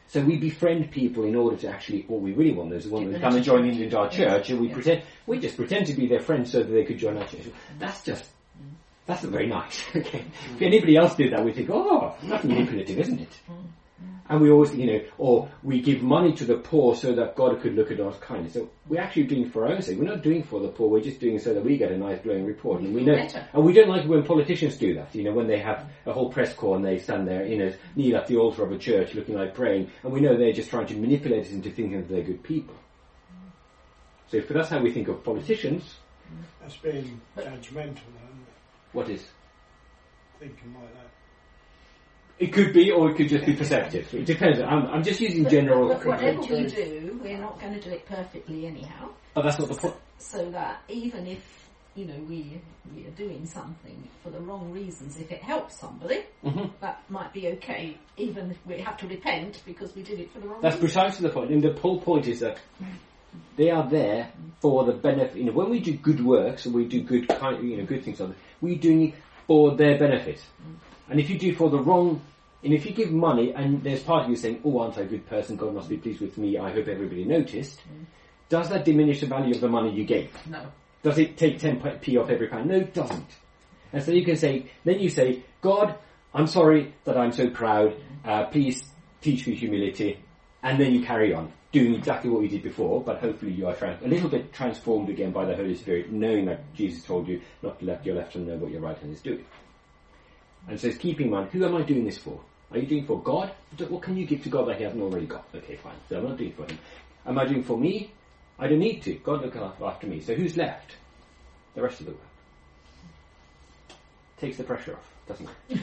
So we befriend people in order to actually, what we really want is the one that come and join into our church, and we just pretend to be their friends so that they could join our church. That's not very nice. Okay. If anybody else did that, we'd think, oh, that's manipulative, isn't it? And we always, or we give money to the poor so that God could look at our kindness. So we're actually doing it for our own sake. We're not doing it for the poor. We're just doing it so that we get a nice glowing report. And we know, and we don't like it when politicians do that. When they have a whole press corps and they stand there, kneel at the altar of a church looking like praying, and we know they're just trying to manipulate us into thinking that they're good people. So if that's how we think of politicians, that's being judgmental, isn't it? What is? Thinking like that. It could be, or it could just be perceptive. It depends. I'm just using general. But whatever we do, we're not going to do it perfectly anyhow. But that's not the point. So that even if we are doing something for the wrong reasons, if it helps somebody, that might be okay. Even if we have to repent because we did it for the wrong. That's reasons. precisely the point. And the whole point is that they are there for the benefit. When we do good works and we do good good things, we're doing it for their benefit. And if you do for the wrong, and if you give money and there's part of you saying, oh, aren't I a good person, God must be pleased with me, I hope everybody noticed, does that diminish the value of the money you gave? No. Does it take 10p off every pound? No, it doesn't. And so you say, God, I'm sorry that I'm so proud, please teach me humility, and then you carry on, doing exactly what you did before, but hopefully you are a little bit transformed again by the Holy Spirit, knowing that Jesus told you not to let your left hand know what your right hand is doing. And says, keep in mind, who am I doing this for? Are you doing it for God? What can you give to God that he hasn't already got? Okay, fine. So I'm not doing it for him. Am I doing it for me? I don't need to. God look after me. So who's left? The rest of the world. Takes the pressure off, doesn't it?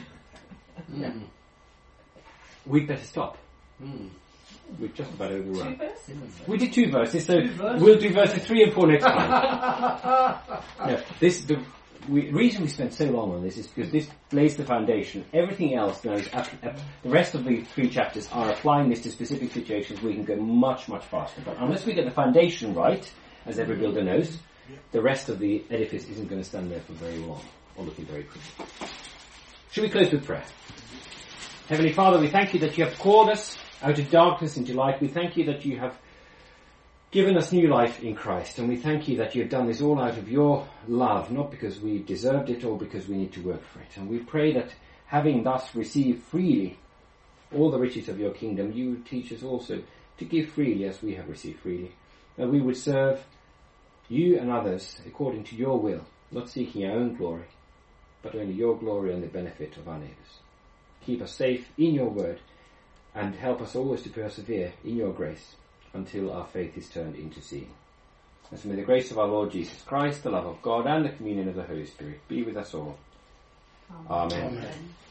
We'd better stop. We've just about overrun. 2 verses. We did 2 verses, so we'll do verses 3 and 4 next time. The reason we spent so long on this is because this lays the foundation. Everything else now is the rest of the 3 chapters are applying this to specific situations. We can go much, much faster. But unless we get the foundation right, as every builder knows, the rest of the edifice isn't going to stand there for very long, or looking very pretty. Should we close with prayer? Heavenly Father, we thank you that you have called us out of darkness into light. We thank you that you have given us new life in Christ, and we thank you that you have done this all out of your love, not because we deserved it or because we need to work for it. And we pray that having thus received freely all the riches of your kingdom, you would teach us also to give freely as we have received freely, that we would serve you and others according to your will, not seeking our own glory, but only your glory and the benefit of our neighbours. Keep us safe in your word, and help us always to persevere in your grace until our faith is turned into seeing. And so may the grace of our Lord Jesus Christ, the love of God, and the communion of the Holy Spirit be with us all. Amen. Amen.